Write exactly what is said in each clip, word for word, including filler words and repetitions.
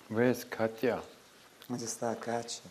Where's Katya? Onde está a Kátia?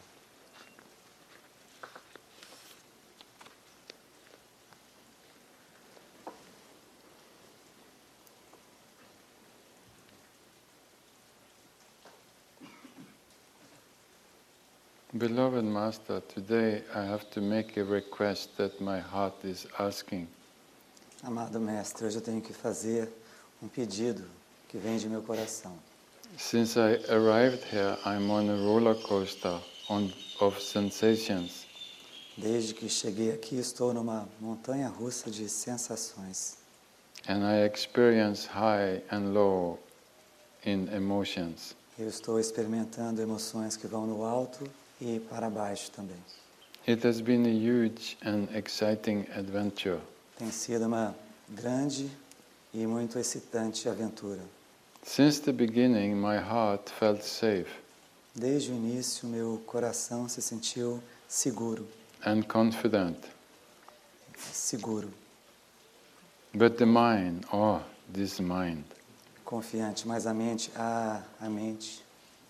Beloved Master, today I have to make a request that my heart is asking. Amado Mestre, hoje eu tenho que fazer um pedido que vem de meu coração. Since I arrived here, I'm on a roller coaster on, of sensations. Desde que cheguei aqui, estou numa montanha russa de sensações. And I experience high and low in emotions. Eu estou experimentando emoções que vão no alto e para baixo também. It has been a huge and exciting adventure. Tem sido uma grande e muito excitante aventura. Since the beginning, my heart felt safe Desde o início, meu coração se sentiu seguro, and confident. seguro, But the mind, oh, this mind, confiante, mas a mente, ah, a mente.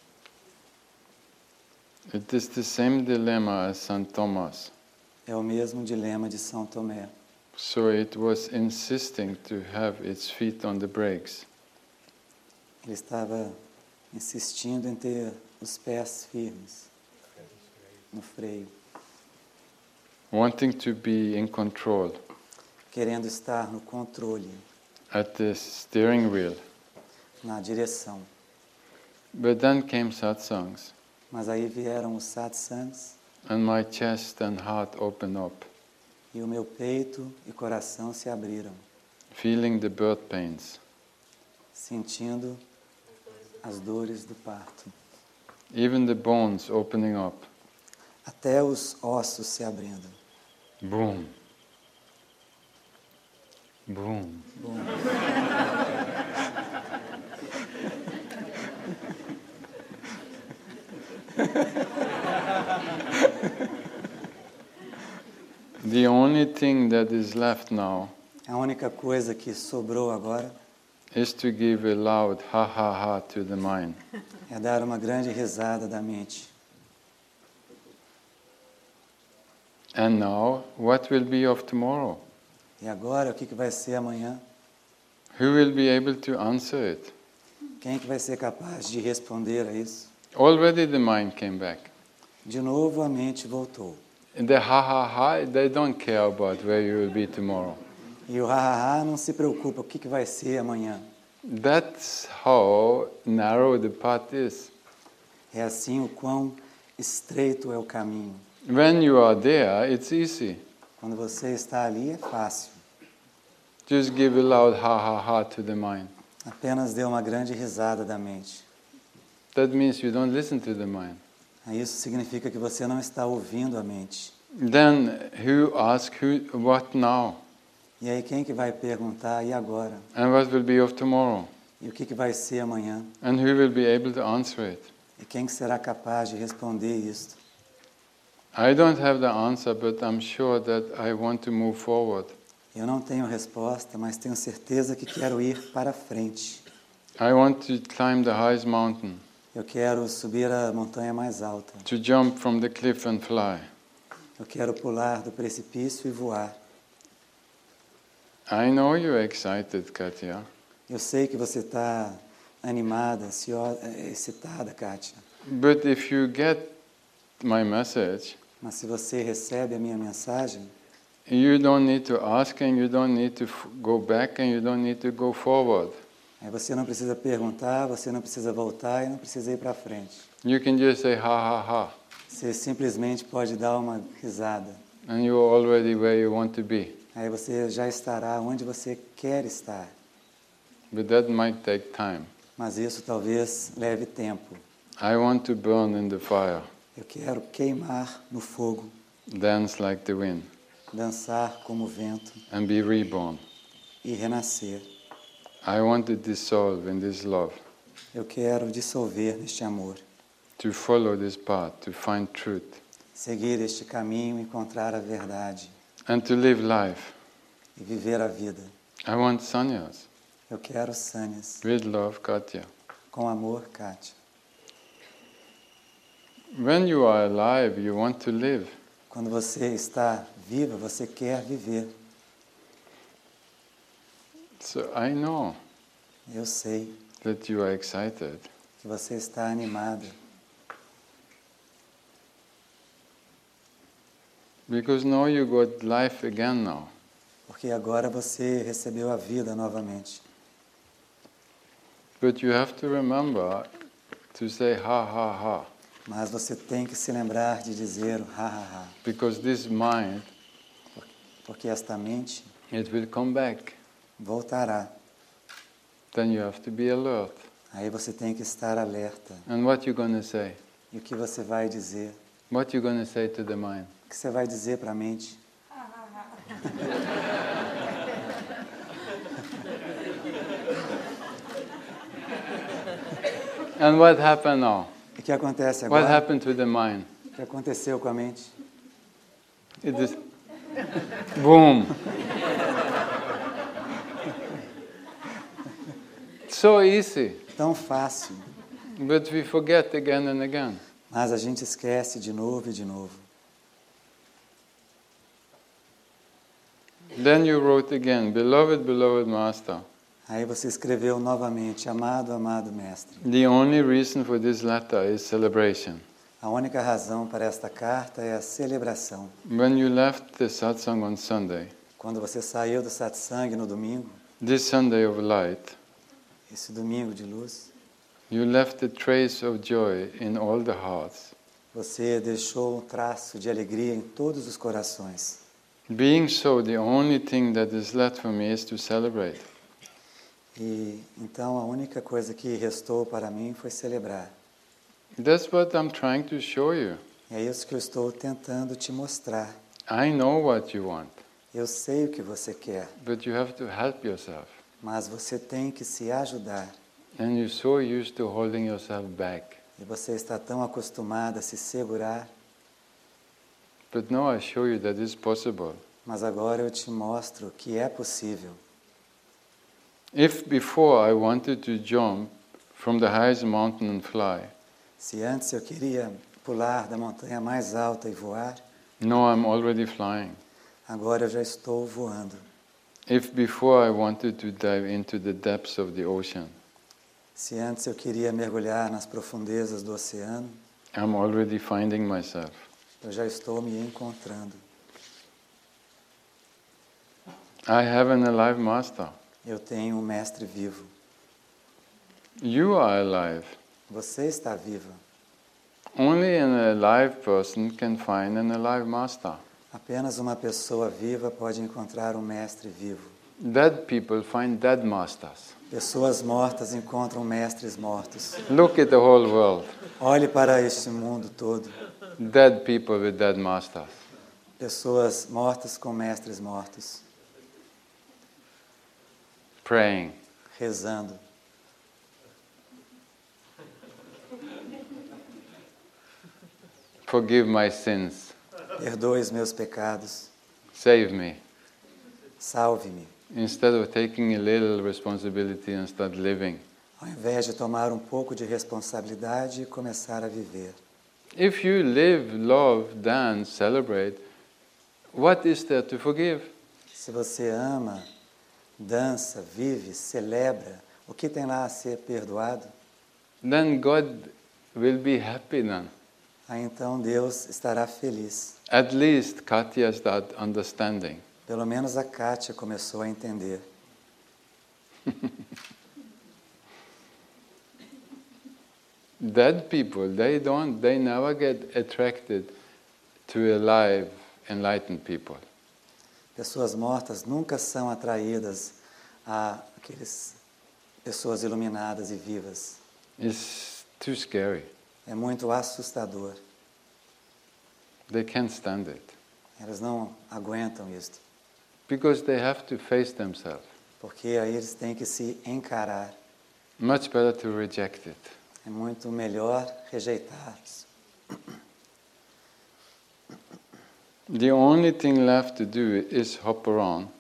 it is the same dilemma as Saint Thomas. É o mesmo dilema de São Tomé. So it was insisting to have its feet on the brakes. Ele estava insistindo em ter os pés firmes no freio, Wanting to be in control querendo estar no controle, at the steering wheel. na direção. But then came satsangs, Mas aí vieram os satsangs and my chest and heart opened up, e o meu peito e coração se abriram, feeling the birth pains. sentindo as dores do parto. Even the bones opening up. Até os ossos se abrindo. Boom. Boom. Bom, The only thing that is left now a única coisa que sobrou agora is to give a loud ha ha ha to the mind. é dar uma grande risada da mente. And now, what will be of tomorrow? E agora, o que que vai ser amanhã? Who will be able to answer it? Quem é que vai ser capaz de responder a isso? Already the mind came back. De novo a mente voltou. And the ha ha ha, they don't care about where you will be tomorrow. E o ha-ha-ha não se preocupa, o que que vai ser amanhã? That's how narrow the path is. É assim o quão estreito é o caminho. When you are there, it's easy. Quando você está ali é fácil. Just give a loud ha ha ha to the mind. Apenas dê uma grande risada da mente. That means you don't listen to the mind. Isso significa que você não está ouvindo a mente. Then who asks who, what now? E aí quem que vai perguntar, e agora? And what will be of tomorrow? E o que que vai ser amanhã? And who will be able to answer it? E quem que será capaz de responder isto? I don't have the answer, but I'm sure that I want to move forward. Eu não tenho resposta, mas tenho certeza que quero ir para frente. I want to climb the highest mountain, Eu quero subir a montanha mais alta. to jump from the cliff and fly. Eu quero pular do precipício e voar. I know you're excited, Katya, Eu sei que você está animada, ansiosa, excitada, Kátia. but if you get my message, Mas se você recebe a minha mensagem, you don't need to ask and you don't need to f- go back and you don't need to go forward. aí você não precisa perguntar, você não precisa voltar e não precisa ir para frente. You can just say ha ha ha, Você simplesmente pode dar uma risada. and you're already where you want to be. Aí você já estará onde você quer estar. But that might take time. Mas isso talvez leve tempo. I want to burn in the fire, Eu quero queimar no fogo, dance like the wind, dançar como o vento and be reborn. e renascer. I want to dissolve in this love, Eu quero dissolver neste amor, to follow this path, to find truth, seguir este caminho, encontrar a verdade and to live life. e viver a vida. I want sannyas. Eu quero sânias. With love, Katya. Com amor, Kátia. When you are alive, you want to live. Quando você está viva, você quer viver. So I know Eu sei that you are excited. que você está animada. Because now you got life again now. Porque agora você recebeu a vida novamente. But you have to remember to say ha ha ha. Mas você tem que se lembrar de dizer ha ha ha. Because this mind, Porque esta mente it will come back. voltará. Then you have to be alert. Aí você tem que estar alerta. And what you gonna say? E o que você vai dizer? What you gonna say to the mind? O que você vai dizer para a mente? And what happened now? O que acontece What agora? happened to the mind? O que aconteceu com a mente? It is boom. So easy, Tão fácil. but we forget again and again. Mas a gente esquece de novo e de novo. Then you wrote again, beloved, beloved master. Aí você escreveu novamente, amado, amado mestre. The only reason for this letter is celebration. A única razão para esta carta é a celebração. When you left the satsang on Sunday, Quando você saiu do satsang no domingo, this Sunday of light, esse domingo de luz, you left a trace of joy in all the hearts. você deixou um traço de alegria em todos os corações. Being so, the only thing that is left for me is to celebrate. E então a única coisa que restou para mim foi celebrar. That's what I'm trying to show you. É isso que eu estou tentando te mostrar. I know what you want, Eu sei o que você quer, but you have to help yourself. mas você tem que se ajudar. And you're so used to holding yourself back. E você está tão acostumado a se segurar, But now I show you that it's possible. mas agora eu te mostro que é possível. If before I wanted to jump from the highest mountain and fly, Se antes eu queria pular da montanha mais alta e voar, now I'm already flying. agora eu já estou voando. If before I wanted to dive into the depths of the ocean, Se antes eu queria mergulhar nas profundezas do oceano, I'm already finding myself. eu já estou me encontrando. I have an alive master. Eu tenho um mestre vivo. You are alive. Você está viva. Only an alive person can find an alive master. Apenas uma pessoa viva pode encontrar um mestre vivo. Dead people find dead masters. Pessoas mortas encontram mestres mortos. Look at the whole world. Olhe para este mundo todo. Dead people with dead masters. Pessoas mortas com mestres mortos. Praying. Rezando. Forgive my sins. Perdoe os meus pecados. Save me. Salve-me. Instead of taking a little responsibility and start living. Ao invés de tomar um pouco de responsabilidade e começar a viver. If you live, love, dance, celebrate, what is there to forgive? Se você ama, dança, vive, celebra, o que tem lá a ser perdoado? Then God will be happy then. Aí então Deus estará feliz. At least Katya start understanding. Pelo menos a Kátia começou a entender. Dead people, they don't, they never get attracted to alive, enlightened people. Pessoas mortas nunca são atraídas a aqueles pessoas iluminadas e vivas. It's too scary. É muito assustador. They can't stand it. Elas não aguentam isto. Because they have to face themselves. Porque aí eles têm que se encarar. Much better to reject it. É muito melhor rejeitar isso. The only thing left to do is hop around.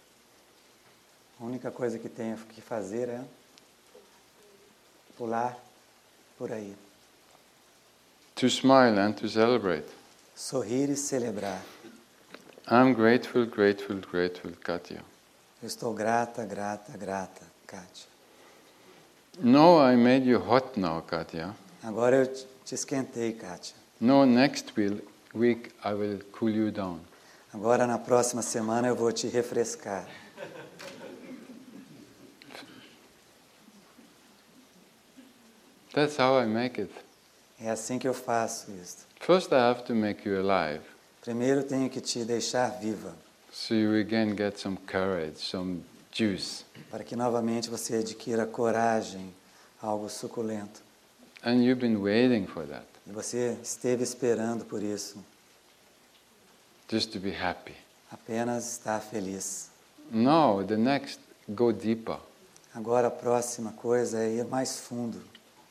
A única coisa que tem que fazer é pular por aí. to smile and to celebrate. Sorrir e celebrar. I'm grateful, grateful, grateful, Katya. Eu estou grata, grata, grata, Kátia. No, I made you hot now, Katya. Agora eu te esquentei, Kátia. No, next week I will cool you down. Agora na próxima semana eu vou te refrescar. That's how I make it. É assim que eu faço isso. First I have to make you alive. Primeiro tenho que te deixar viva. So you again get some courage, some juice. Para que novamente você adquira coragem, algo suculento. And you've been waiting for that. E você esteve esperando por isso. Just to be happy. Apenas estar feliz. Now, the next, go deeper. Agora a próxima coisa é ir mais fundo.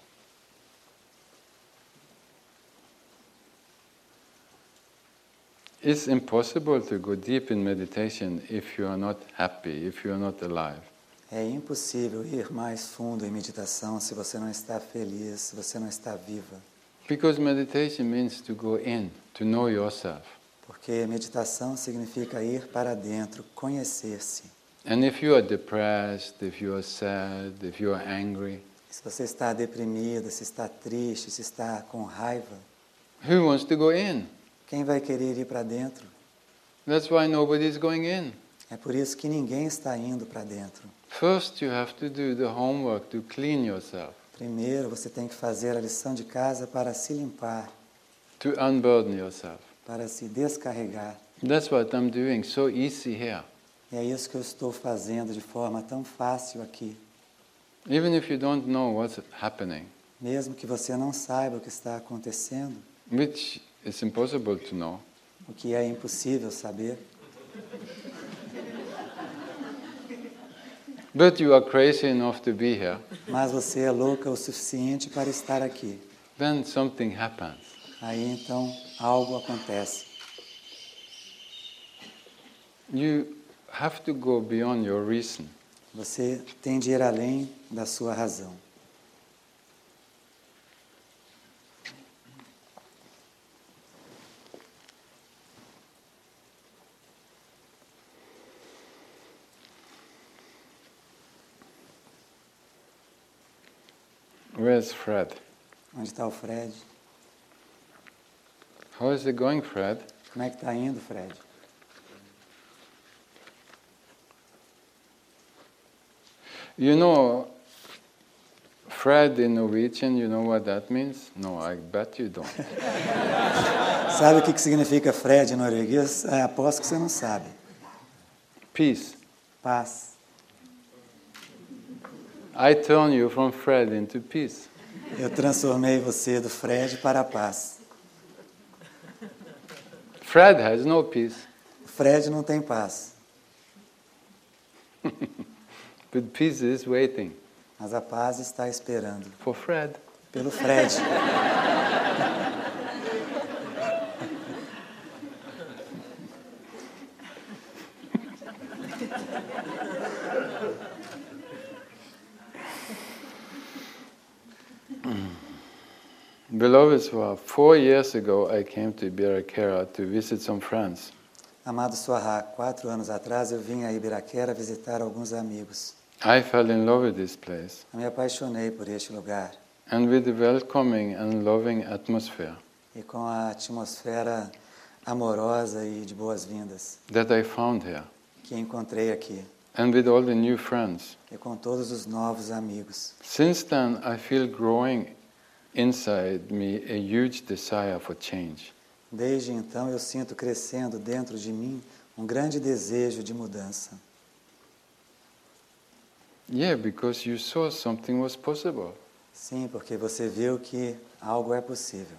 It's impossible to go deep in meditation if you are not happy, if you are not alive. É impossível ir mais fundo em meditação se você não está feliz, se você não está viva. Because meditation means to go in, to know yourself. Porque meditação significa ir para dentro, conhecer-se. And if you are depressed, if you are sad, if you are angry, Se você está deprimido, se está triste, se está com raiva, who wants to go in? quem vai querer ir para dentro? That's why nobody is going in. É por isso que ninguém está indo para dentro. First you have to do the homework to clean yourself, Primeiro você tem que fazer a lição de casa para se limpar, to unburden yourself. para se descarregar. That's what I'm doing so easy here. E é isso que eu estou fazendo de forma tão fácil aqui. Even if you don't know what's happening, Mesmo que você não saiba o que está acontecendo, which is impossible to know, o que é impossível saber, but you are crazy enough to be here, mas você é louca o suficiente para estar aqui. then something happens. Aí então algo acontece. You have to go beyond your reason. Você tem de ir além da sua razão. Where's Fred? Onde está o Fred? How is it going, Fred? Como é que está indo, Fred? You know, Fred in Norwegian, you know what that means? No, I bet you don't. Sabe o que que significa Fred em norueguês? É, aposto que você não sabe. Peace. Paz. I turn you from Fred into peace. Eu transformei você do Fred para a paz. Fred has no peace, O Fred não tem paz, but peace is waiting mas a paz está esperando for Fred. pelo Fred. Beloveds, well, four years ago I came to Ibiraquera to visit some friends. Amado Sohar, quatro anos atrás eu vim a Ibiraquera visitar alguns amigos. I fell in love with this place Eu me apaixonei por este lugar and with the welcoming and loving atmosphere e com a atmosfera amorosa e de boas-vindas that I found here, que encontrei aqui and with all the new friends. e com todos os novos amigos. Since then, I feel growing inside me a huge desire for change. Desde então eu sinto crescendo dentro de mim um grande desejo de mudança. Yeah, because you saw something was possible. Sim, porque você viu que algo é possível.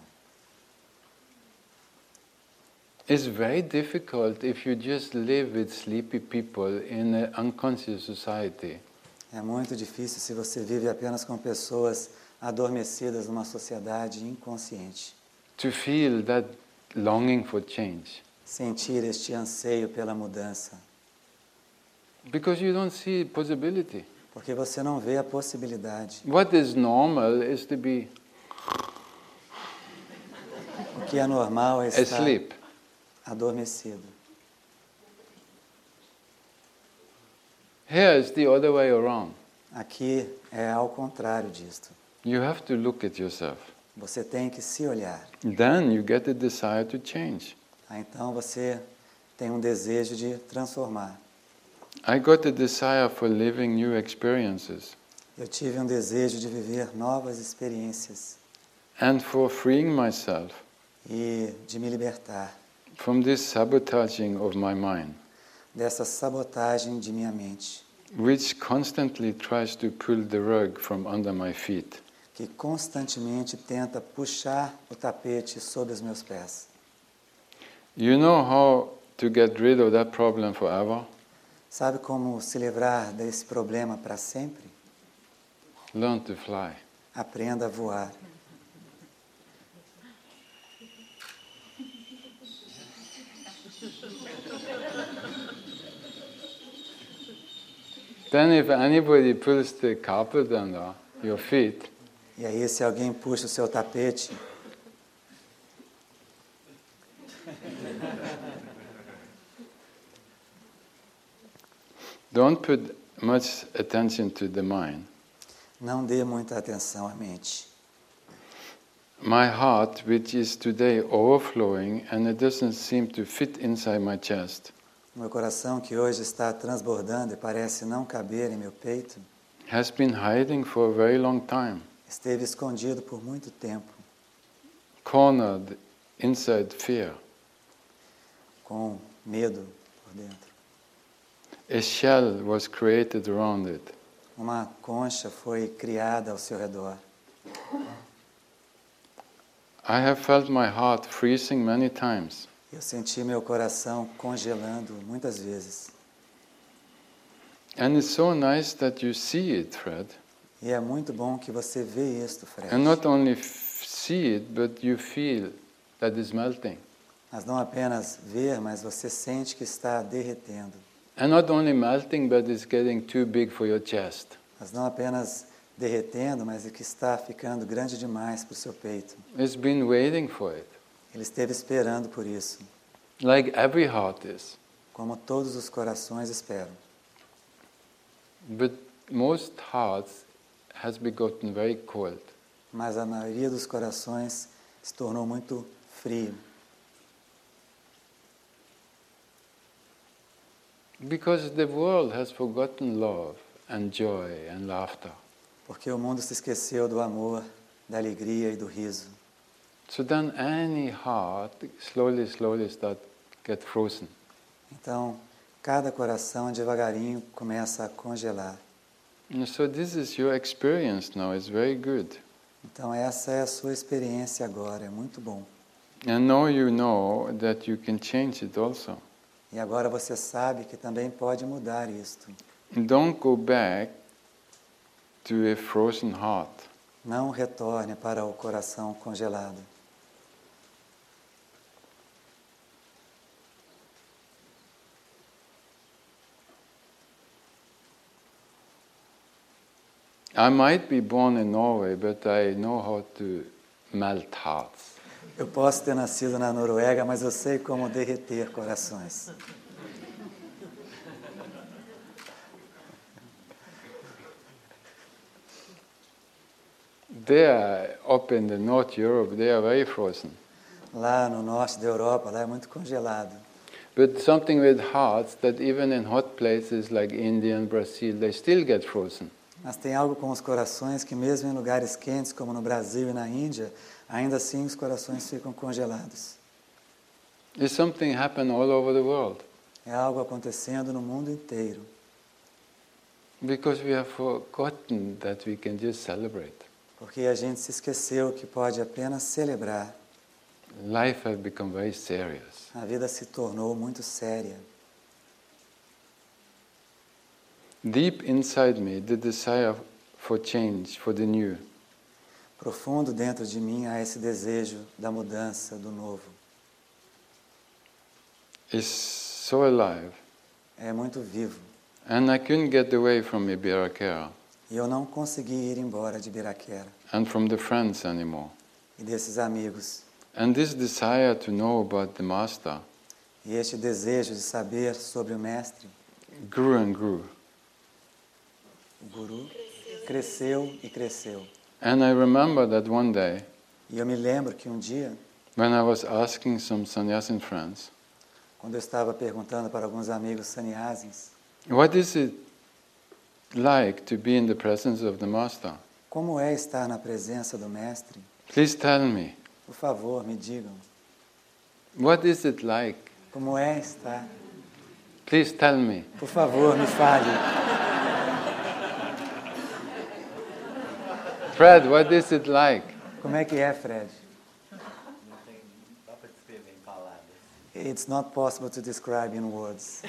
It's very difficult if you just live with sleepy people in an unconscious society. É muito difícil se você vive apenas com pessoas adormecidas numa sociedade inconsciente. To feel that longing for change. Sentir este anseio pela mudança. Because you don't see possibility. Porque você não vê a possibilidade. What is normal is to be Aqui é normal estar asleep. adormecido. Here is the other way around. Aqui é ao contrário disto. You have to look at yourself. Você tem que se olhar. Then you get the desire to change. Ah, então você tem um desejo de transformar. I got a desire for living new experiences Eu tive um desejo de viver novas experiências and for freeing myself e de me libertar from this sabotaging of my mind, dessa sabotagem de minha mente, which constantly tries to pull the rug from under my feet. que constantemente tenta puxar o tapete sob os meus pés. You know how to get rid of that problem forever? Sabe como se livrar desse problema para sempre? Learn to fly. Aprenda a voar. Then if anybody pulls the carpet under your feet, E aí, se alguém puxa o seu tapete, don't put much attention to the mind. não dê muita atenção à mente. My heart, which is today overflowing and it doesn't seem to fit inside my chest, Meu coração, que hoje está transbordando e parece não caber em meu peito, has been hiding for a very long time, esteve escondido por muito tempo, cornered inside fear. com medo por dentro. A shell was created around it. Uma concha foi criada ao seu redor. I have felt my heart freezing many times. Eu senti meu coração congelando muitas vezes. And it's so nice that you see it, Fred. E é muito bom que você vê isto, Fred. And not only f- see it, but you feel that it's melting. Mas não apenas ver, mas você sente que está derretendo. And not only melting, but it's getting too big for your chest. Mas não apenas derretendo, mas é que está ficando grande demais para o seu peito. It's been waiting for it, Ele esteve esperando por isso, like every heart is. como todos os corações esperam. But most hearts has begotten very cold. Mas a maioria dos corações se tornou muito frio. Because the world has forgotten love and joy and laughter. Porque o mundo se esqueceu do amor, da alegria e do riso. So then any heart slowly, slowly start get frozen. Então, cada coração devagarinho começa a congelar. And so this is your experience now. It's very good. Então, essa é a sua experiência agora, é muito bom. And now you know that you can change it also. E agora você sabe que também pode mudar isto. Don't go back to a frozen heart. Não retorne para o coração congelado. I might be born in Norway, but I know how to melt hearts. Eu posso ter nascido na Noruega, mas eu sei como derreter corações. They are up in the North Europe, they are very frozen. Lá no norte da Europa, lá é muito congelado. But something with hearts that even in hot places like India and Brazil, they still get frozen. Mas tem algo com os corações que mesmo em lugares quentes, como no Brasil e na Índia, ainda assim os corações ficam congelados. There's something happen all over the world. É algo acontecendo no mundo inteiro. Because we have forgotten that we can just celebrate. Porque a gente se esqueceu que pode apenas celebrar. Life has become very serious. A vida se tornou muito séria. Deep inside me, the desire for change, for the new, Profundo dentro de mim há esse desejo da mudança, do novo. is so alive. É muito vivo. And I couldn't get away from Ibiraquera E eu não consegui ir embora de Ibiraquera and from the friends anymore. e desses amigos. And this desire to know about the Master E este desejo de saber sobre o Mestre, grew and grew. o Guru, cresceu e cresceu. And I remember that one day, E eu me lembro que um dia, when I was asking some sannyasin friends, quando eu estava perguntando para alguns amigos sannyasins, what is it like to be in the presence of the Master? como é estar na presença do Mestre? Please tell me, Por favor, me digam. what is it like? Como é estar? Please tell me. Por favor, me fale. Fred, what is it like? Como é que é, Fred? It's not possible to describe in words.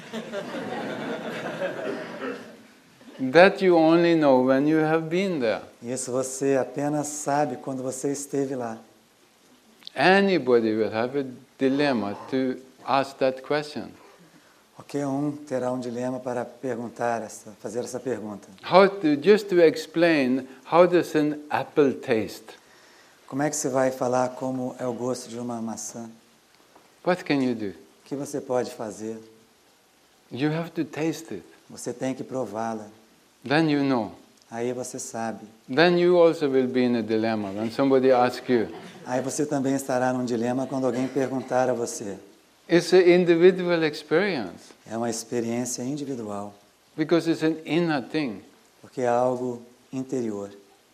That you only know when you have been there. Isso você apenas sabe quando você esteve lá. Anybody will have a dilemma to ask that question. Qualquer um terá um dilema para perguntar essa, fazer essa pergunta. How to, just to explain, how does an apple taste? Como é que você vai falar como é o gosto de uma maçã? What can you do? O que você pode fazer? You have to taste it. Você tem que prová-la. Then you know. Aí você sabe. Then you also will be in a dilemma when somebody asks you. Aí você também estará num dilema quando alguém perguntar a você. It's an individual experience É uma experiência individual, because it's an inner thing. porque é algo interior.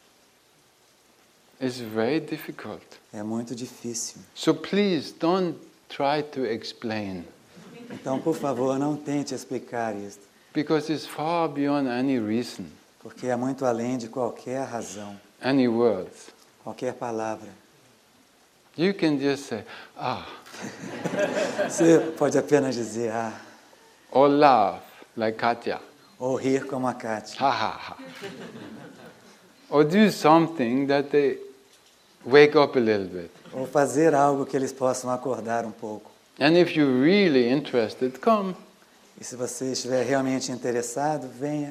It's very difficult. É muito difícil. So please don't try to explain Então, por favor, não tente explicar isso, because it's far beyond any reason, porque é muito além de qualquer razão, any words. qualquer palavra. You can just say, ah, Você pode apenas dizer ah, or laugh like Katya, ou rir como a Kátia, ha ha ha. Or do something that they wake up a little bit. ou fazer algo que eles possam acordar um pouco. And if you're really interested, come. E se você estiver realmente interessado, venha,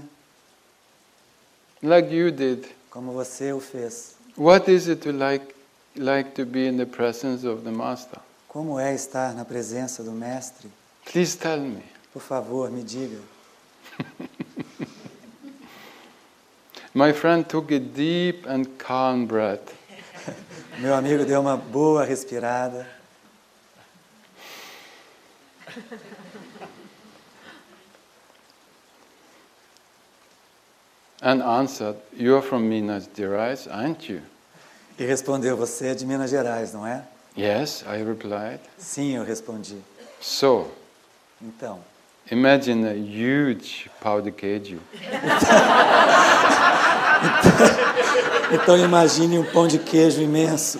Like you did. como você o fez. What is it to like, like to be in the presence of the Master? Como é estar na presença do Mestre? Please tell me. Por favor, me diga. My friend took a deep and calm breath. Meu amigo deu uma boa respirada And answered, you're from Minas Gerais, aren't you? e respondeu, você é de Minas Gerais, não é? Yes, I replied. Sim, eu respondi. So, Então, imagine a huge pau de queijo. então imagine um pão de queijo imenso.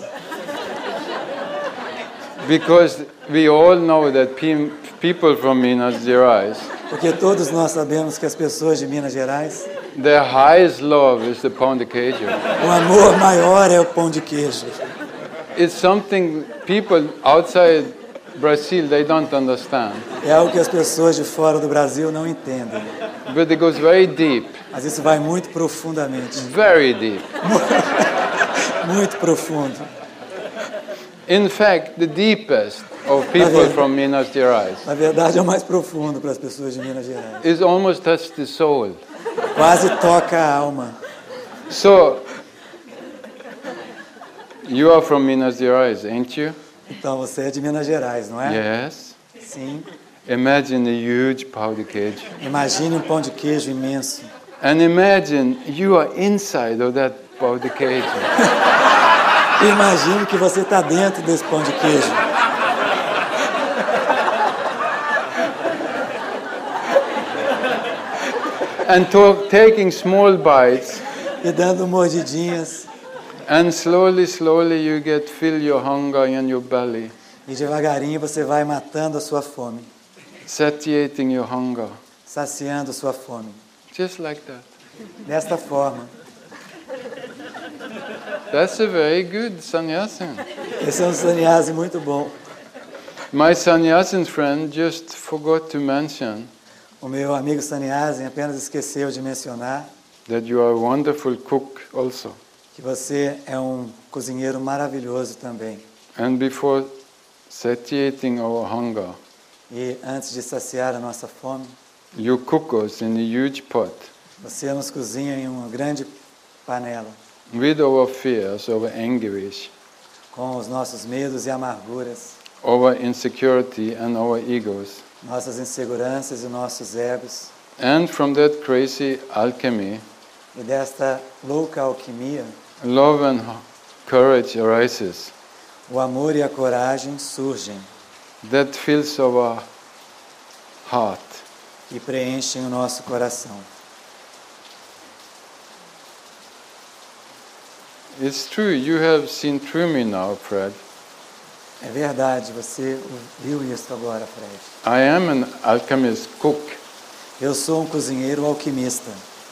Because we all know that pe- people from Minas Gerais, Porque todos nós sabemos que as pessoas de Minas Gerais, their highest love is the pão de queijo. o amor maior é o pão de queijo. It's something people outside Brazil, they don't understand. É algo que as pessoas de fora do Brasil não entendem. But it goes very deep, Mas isso vai muito profundamente. very deep. Muito profundo. In fact, the deepest of people from Minas Gerais Na verdade, é o mais profundo para as pessoas de Minas Gerais. is almost touch the soul. Quase toca a alma. So, you are from Minas Gerais, ain't you? Então, você é de Minas Gerais, não é? Yes. Sim. Imagine a huge pau de queijo. Imagine um pão de queijo imenso. And imagine you are inside of that pau de queijo. Imagine que você está dentro desse pão de queijo. And to- taking small bites, E dando mordidinhas. and slowly, slowly you get fill your hunger in your belly, E devagarinho você vai matando a sua fome. satiating your hunger. Saciando a sua fome. Just like that. Desta forma. That's a very good sannyasin. Esse é um sannyasi muito bom. My sannyasin friend just forgot to mention O meu amigo sannyasi apenas esqueceu de mencionar that you are a wonderful cook also. que você é um cozinheiro maravilhoso também. And before satiating our hunger, E antes de saciar a nossa fome, you cook us in a huge pot você nos cozinha em uma grande panela, with our fears, our anguish, com os nossos medos e amarguras, our insecurity and our egos. nossas inseguranças e nossos egos. And from that crazy alchemy, E desta louca alquimia, love and courage arises o amor e a coragem surgem that fills our heart. e preenchem o nosso coração. It's true, you have seen through me now, Fred. É verdade, você viu isso agora, Fred. I am an alchemist cook. Eu sou um cozinheiro alquimista.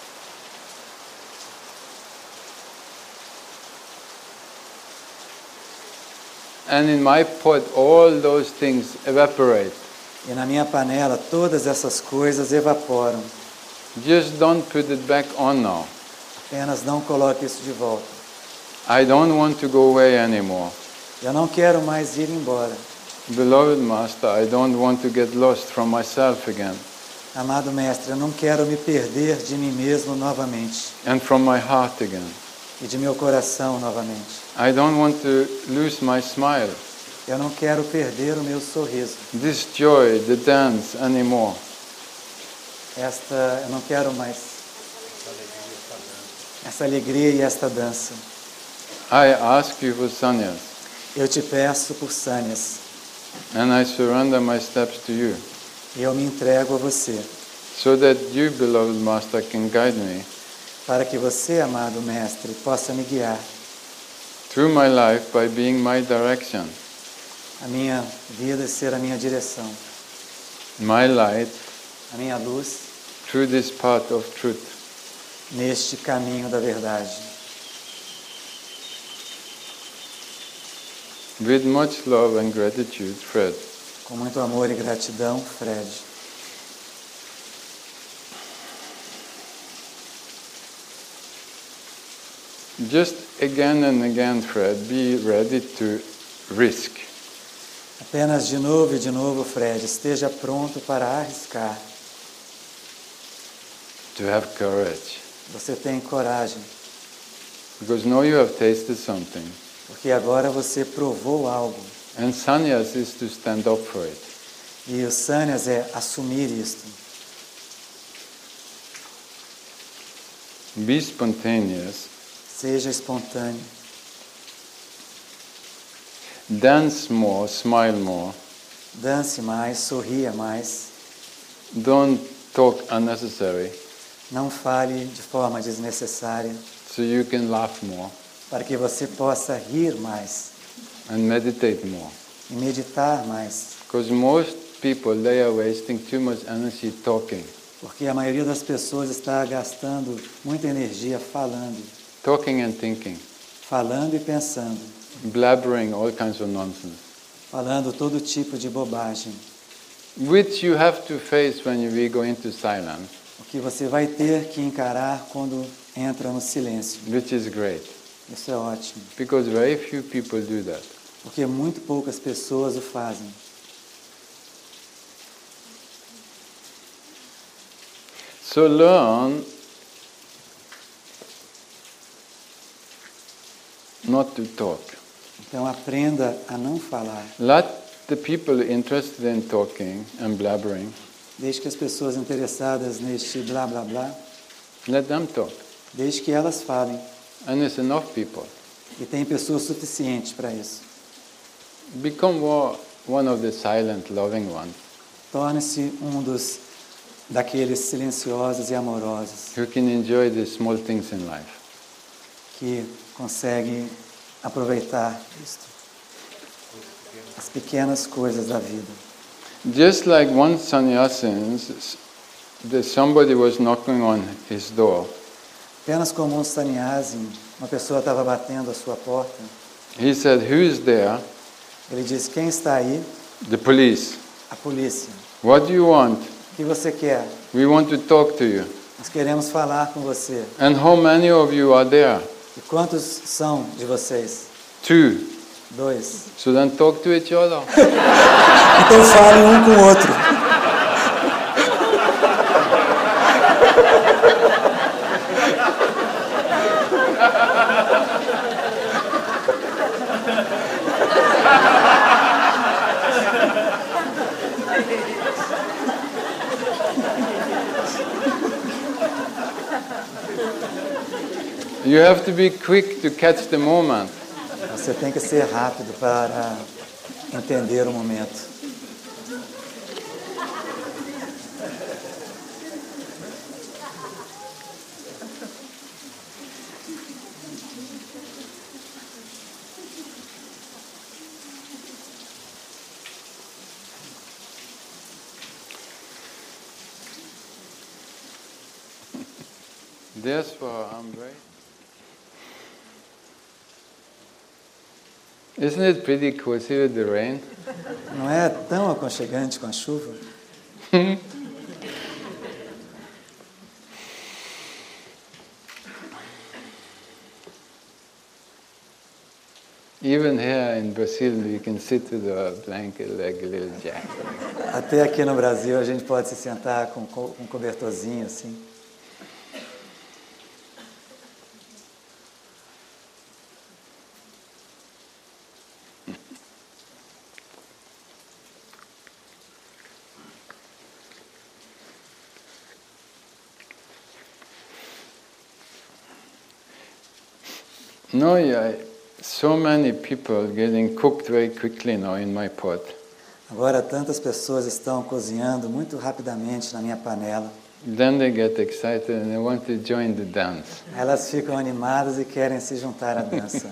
And in my pot, all those things evaporate. E na minha panela, todas essas coisas evaporam. Just don't put it back on now. Apenas não coloque isso de volta. I don't want to go away anymore. Eu não quero mais ir embora. Beloved Master, I don't want to get lost from myself again. Amado Mestre, eu não quero me perder de mim mesmo novamente. And from my heart again. E de meu coração novamente. I don't want to lose my smile. Eu não quero perder o meu sorriso. This joy, the dance anymore. Esta, eu não quero mais essa alegria e esta dança. I ask you for sannyas. Eu te peço por sânias. And I surrender my steps to you. E eu me entrego a você. So that you, beloved Master, can guide me Para que você, amado Mestre, possa me guiar. through my life by being my direction, A minha vida ser a minha direção. my light A minha luz through this path of truth. neste caminho da verdade. With much love and gratitude, Fred. Com muito amor e gratidão, Fred. Just again and again, Fred, be ready to risk. Apenas de novo e de novo, Fred, esteja pronto para arriscar. To have courage. Você tem coragem, Because now you have tasted something. porque agora você provou algo. And sannyas is to stand up for it. E o sânias é assumir isto. Be spontaneous. Seja espontâneo. Dance more, smile more. Dance mais, sorria mais. Don't talk unnecessary, Não fale de forma desnecessária, so you can laugh more para que você possa rir mais and meditate more. e meditar mais. Because most people, they are wasting too much energy talking. Porque a maioria das pessoas está gastando muita energia falando, Talking and thinking. falando e pensando, Blabbering all kinds of nonsense. falando todo tipo de bobagem, Which you have to face when we go into silence, o que você vai ter que encarar quando entra no silêncio. which is great. Isso é ótimo, Because very few people do that. porque muito poucas pessoas o fazem. So learn not to talk. Então aprenda a não falar. Let the people interested in talking and blabbering, Desde que as pessoas interessadas neste blá blá blá, let them talk. desde que elas falem. And it's enough people. E tem pessoas suficientes para isso. Become more one of the silent, loving ones Torne-se um dos daqueles silenciosos e amorosos who can enjoy the small things in life. que conseguem aproveitar isto, as pequenas coisas da vida. Just like one sannyasin, the somebody was knocking on his door. Apenas como um sannyasi, uma pessoa estava batendo a sua porta. He said, "Who is there?" Ele disse: quem está aí? The police. A polícia. What do you want? O que você quer? We want to talk to you. Nós queremos falar com você. And how many of you are there? E quantos são de vocês? Two. Dois. So then talk to each other. Então falem um com o outro. You have to be quick to catch the moment. Você tem que ser rápido para entender o momento. There's for Ambre. Isn't it pretty cozy with the rain? Não é tão aconchegante com a chuva? Even here in Brazil, you can sit with a blanket like a little jacket. Até aqui no Brasil a gente pode se sentar com co- um cobertorzinho assim. No, yeah, so many people getting cooked very quickly now in my pot. Agora tantas pessoas estão cozinhando muito rapidamente na minha panela. Then they get excited and they want to join the dance. Elas ficam animadas e querem se juntar à dança.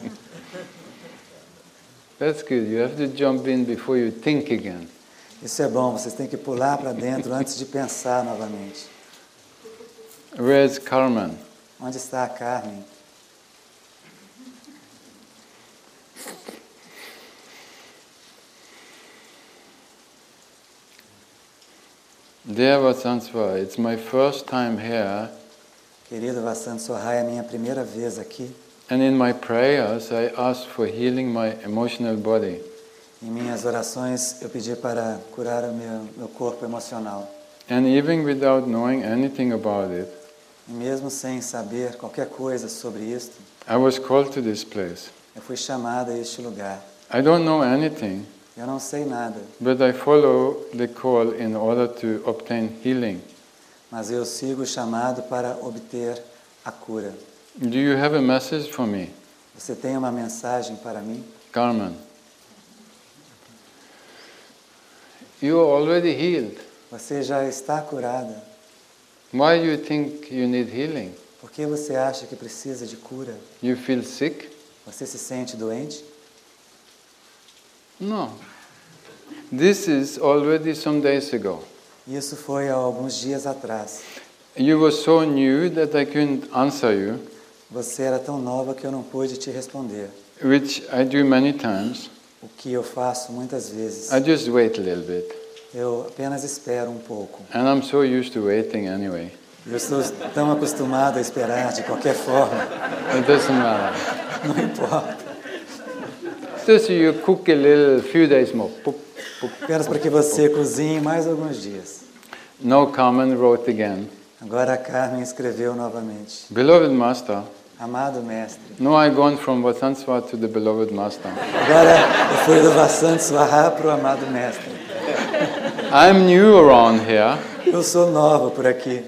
That's good. You have to jump in before you think again. Isso é bom, vocês têm que pular para dentro antes de pensar novamente. Where's Carmen? Onde está a Carmen? Dear Vasansva, it's my first time here, Querido Vasant Sohai, é a minha primeira vez aqui. and in my prayers I ask for healing my emotional body. Em minhas orações eu pedi para curar o meu, meu corpo emocional. And even without knowing anything about it, E mesmo sem saber qualquer coisa sobre isto, I was called to this place. eu fui chamada a este lugar. I don't know anything, Eu não sei nada, but I follow the call in order to obtain healing. mas eu sigo o chamado para obter a cura. Do you have a message for me, Você tem uma mensagem para mim? Carmen? You are already healed. Você já está curada. Why do you think you need healing? Por que você acha que precisa de cura? You feel sick? Você se sente doente? No. This is already some days ago. Isso foi há alguns dias atrás. You were so new that I couldn't answer you, Você era tão nova que eu não pude te responder. which I do many times. O que eu faço muitas vezes. I just wait a little bit. Eu apenas espero um pouco. And I'm so used to waiting anyway. Eu estou tão acostumado a esperar de qualquer forma. It doesn't matter. Não importa. Just you cook a little, few days more. Poop, poop. Apenas para que você cozinhe mais alguns dias. Now Carmen wrote again. Agora a Carmen escreveu novamente. Beloved Master, Amado Mestre. now I've gone from Vasansva to the Beloved Master. Agora eu fui do Vasant Swaha para o Amado Mestre. I'm new around here. Eu sou nova por aqui.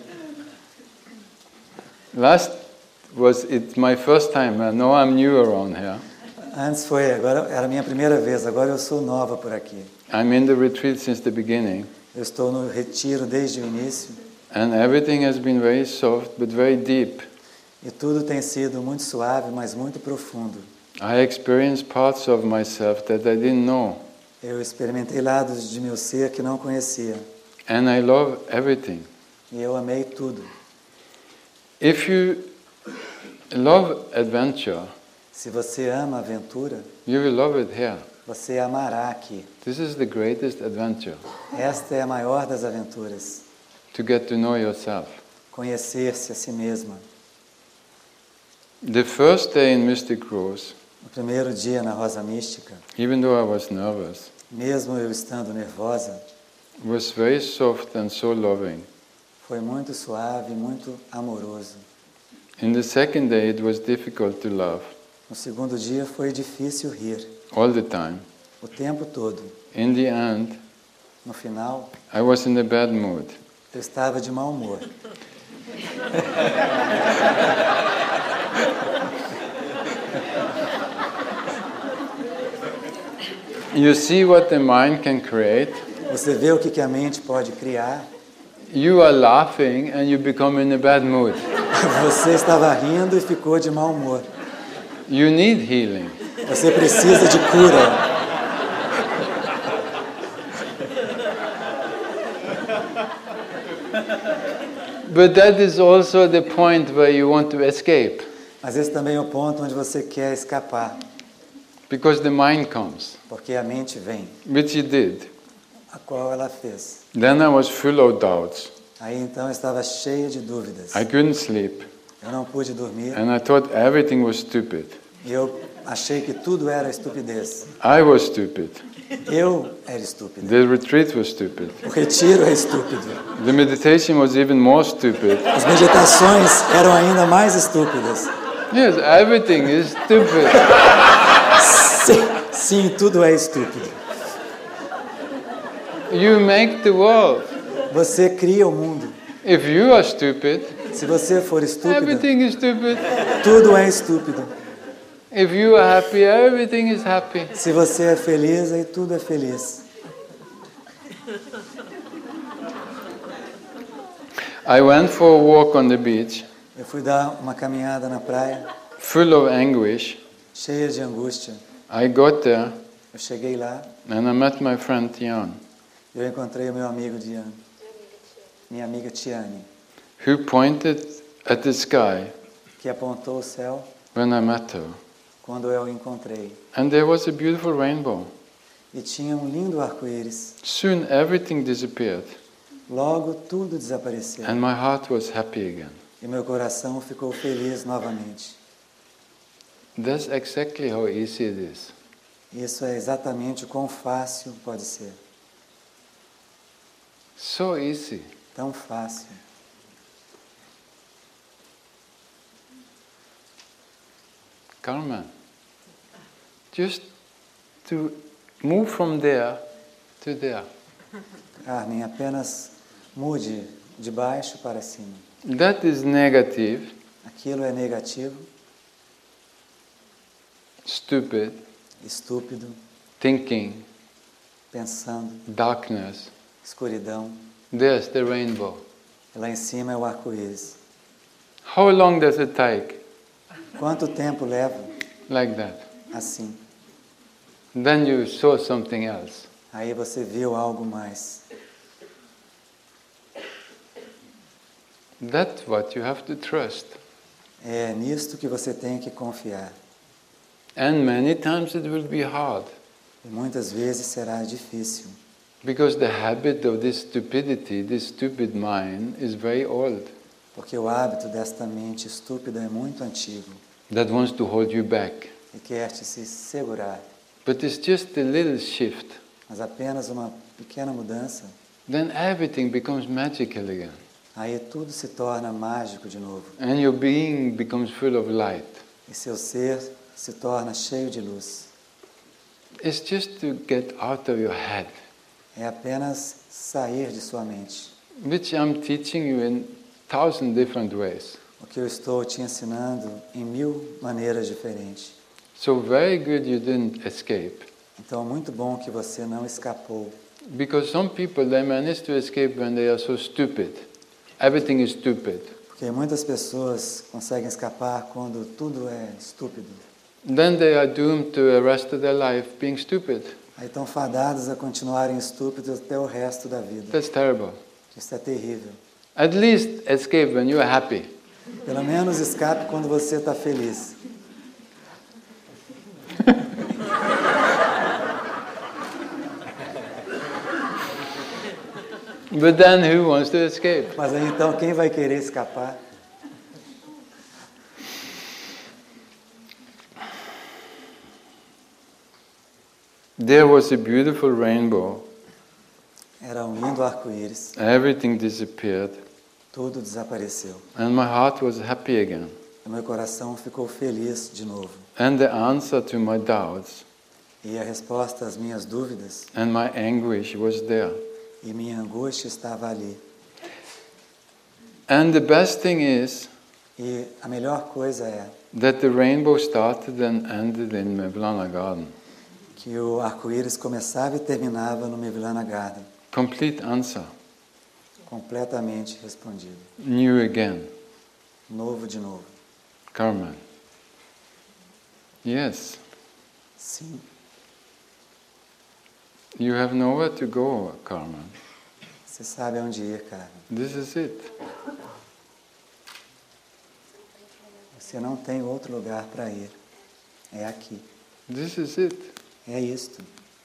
Last was it my first time, and now I'm new around here. Antes foi, agora era a minha primeira vez, agora eu sou nova por aqui. I'm in the retreat since the beginning, Eu estou no retiro desde o início and everything has been very soft but very deep. e tudo tem sido muito suave, mas muito profundo. I experienced parts of myself that I didn't know, Eu experimentei lados de meu ser que não conhecia and I love everything. e eu amei tudo. If you love adventure, Se você ama a aventura, you will love it here. você amará aqui. This is the greatest adventure, Esta é a maior das aventuras, to get to know yourself. conhecer-se a si mesma. The first day in Mystic Rose, No primeiro dia na Rosa Mística, even though I was nervous, mesmo eu estando nervosa, was very soft and so loving. foi muito suave, muito amoroso. In the second day, it was difficult to laugh No segundo dia foi difícil rir, all the time. o tempo todo. In the end, No final, I was in a bad mood. eu estava de mau humor. You see what the mind can create? Você vê o que que a mente pode criar? You are laughing and you become in a bad mood. Você estava rindo e ficou de mau humor. You need healing. Você precisa de cura. But that is also the point where you want to escape, Mas esse também é o ponto onde você quer escapar, because the mind comes, porque a mente vem, which it did. a qual ela fez. Then I was full of doubts. Aí então eu estava cheia de dúvidas. I couldn't sleep, Eu não pude dormir and I thought everything was stupid. e eu achei que tudo era estupidez. I was stupid. Eu era estúpido. The retreat was stupid. O retiro é estúpido. The meditation was even more stupid. As meditações eram ainda mais estúpidas. Yes, everything is stupid. Sim, sim, tudo é estúpido. You make the world. Você cria o mundo. If you are stupid, Se você for estúpido, everything is stupid. tudo é estúpido. If you are happy, everything is happy. Se você é feliz, aí tudo é feliz. I went for a walk on the beach, Eu fui dar uma caminhada na praia, full of anguish. cheia de angústia. I got there Eu cheguei lá, and I met my friend Tian, eu encontrei o meu amigo Diane, minha amiga Tiane, who pointed at the sky que apontou o céu when I met her. quando eu o encontrei. And there was a beautiful rainbow. E tinha um lindo arco-íris. Soon everything disappeared, Logo tudo desapareceu. and my heart was happy again. E meu coração ficou feliz novamente. That's exactly how easy it is. Isso é exatamente o quão fácil pode ser. So easy. Tão fácil. Carmen, just to move from there to there. Carmen, apenas mude de baixo para cima. That is negative, Aquilo é negativo, stupid, estúpido, thinking, pensando, darkness. escuridão. There's the rainbow. E lá em cima é o arco-íris. How long does it take? Quanto tempo leva? Like that. Assim. Then you saw something else. Aí você viu algo mais. That's what you have to trust. É nisto que você tem que confiar. And many times it will be hard, E muitas vezes será difícil. because the habit of this stupidity, this stupid mind, is very old. Porque o hábito desta mente estúpida é muito antigo. That wants to hold you back. E quer te se segurar. But it's just a little shift. Mas apenas uma pequena mudança, Then everything becomes magical again. aí tudo se torna mágico de novo. And your being becomes full of light. E seu ser se torna cheio de luz. It's just to get out of your head, É apenas sair de sua mente. which I'm teaching you in thousand different ways. O que eu estou te ensinando em mil maneiras diferentes. So very good you didn't escape. Então é muito bom que você não escapou. Because some people, they manage to escape when they are so stupid. Everything is stupid. Porque muitas pessoas conseguem escapar quando tudo é estúpido. Then they are doomed to the rest of their life being stupid. Aí estão fadados a continuarem estúpidos até o resto da vida. That's terrible. Isso é terrível. At least escape when you are happy. Pelo menos escape quando você está feliz. But then who wants to escape? Mas aí então quem vai querer escapar? There was a beautiful rainbow. Era um lindo arco-íris. Everything disappeared. Tudo desapareceu. And my heart was happy again. O meu coração ficou feliz de novo. And the answer to my doubts E a resposta às minhas dúvidas and my anguish was there. e minha angústia estava ali. And the best thing is E a melhor coisa é that the rainbow started and ended in Mevlana Garden. que o arco-íris começava e terminava no Mevlana Garden. Complete answer. Completamente respondido. New again. Novo de novo. Carmen. Yes. Sim. You have nowhere to go, Carmen. Você sabe aonde ir, Carmen. This is it. Você não tem outro lugar para ir. É aqui. This is it. É isto.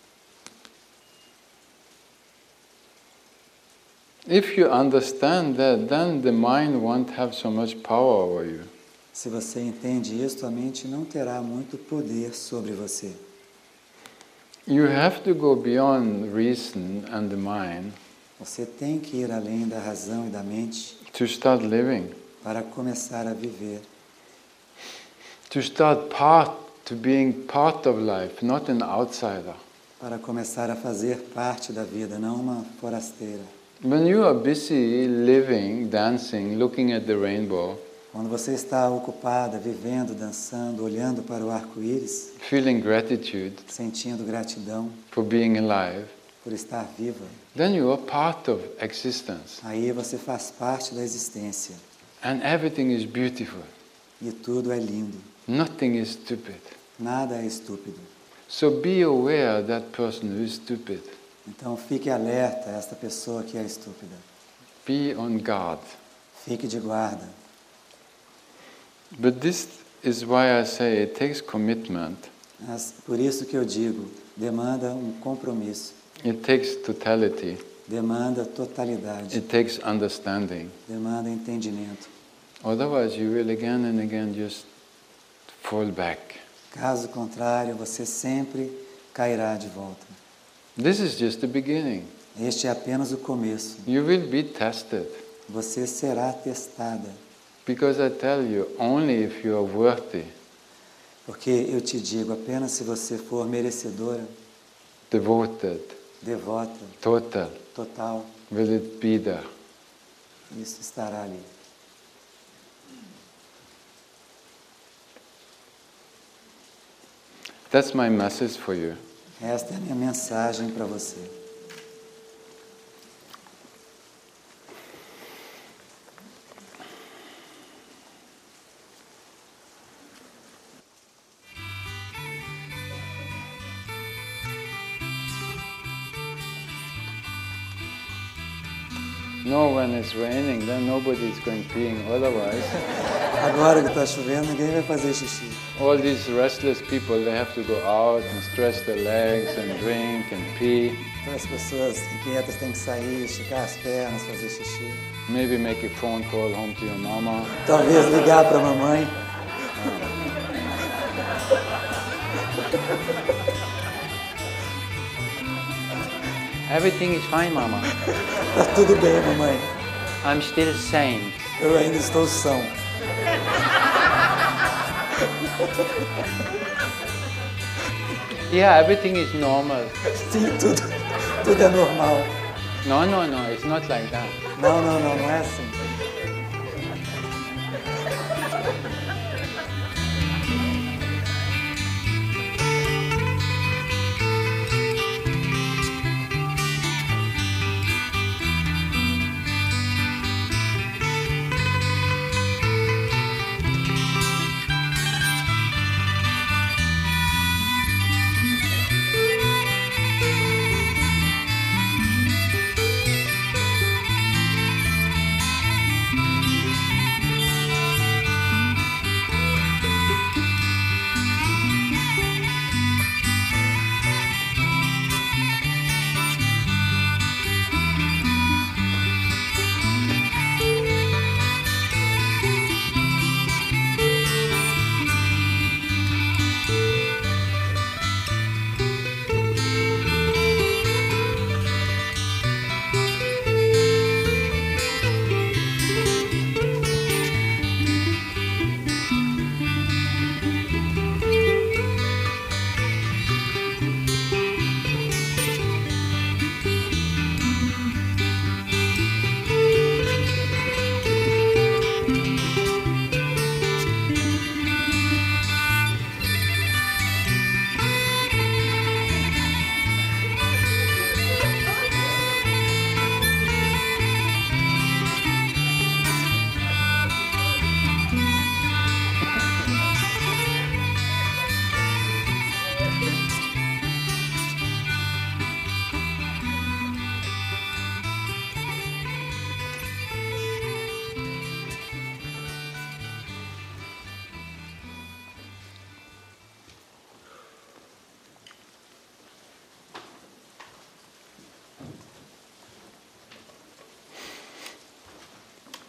If you understand that, then the mind won't have so much power over you. Se você entende isto, a mente não terá muito poder sobre você. You have to go beyond reason and the mind Você tem que ir além da razão e da mente to start living, para começar a viver, to start part, to being part of life, not an outsider. para começar a fazer parte da vida, não uma forasteira. When you are busy living, dancing, looking at the rainbow, Quando você está ocupada, vivendo, dançando, olhando para o arco-íris, feeling gratitude sentindo gratidão for being alive, por estar viva, then you are part of existence. aí você faz parte da existência. And everything is beautiful. E tudo é lindo. Nothing is stupid. Nada é estúpido. So be aware that person who is stupid. Então fique alerta a esta pessoa que é estúpida. Be on guard. Fique de guarda. But this is why I say it takes commitment. Mas por isso que eu digo, demanda um compromisso, It takes totality. demanda totalidade, It takes understanding. demanda entendimento. Otherwise you will again and again just fall back. Caso contrário, você sempre cairá de volta. This is just the beginning. Este é apenas o começo. You will be tested. Você será testada. Because I tell you, only if you are worthy, Porque eu te digo, apenas se você for merecedora, devoted, devota, total, total, will it be there. isso estará ali. That's my message for you. Esta é a minha mensagem para você. No, when it's raining, then nobody's going peeing. Otherwise, Agora que está chovendo, ninguém vai fazer xixi. all these restless people, they have to go out and stretch their legs and drink and pee. Então as pessoas inquietas têm que sair, esticar as pernas, fazer xixi. Maybe make a phone call home to your mama. Talvez ligar para a mamãe. Everything is fine, mama. Tá tudo bem, mamãe. I'm still sane. Eu ainda estou são. Yeah, everything is normal. Sim, tudo, tudo é normal. No, no, no, it's not like that. Não, não, não, não é assim.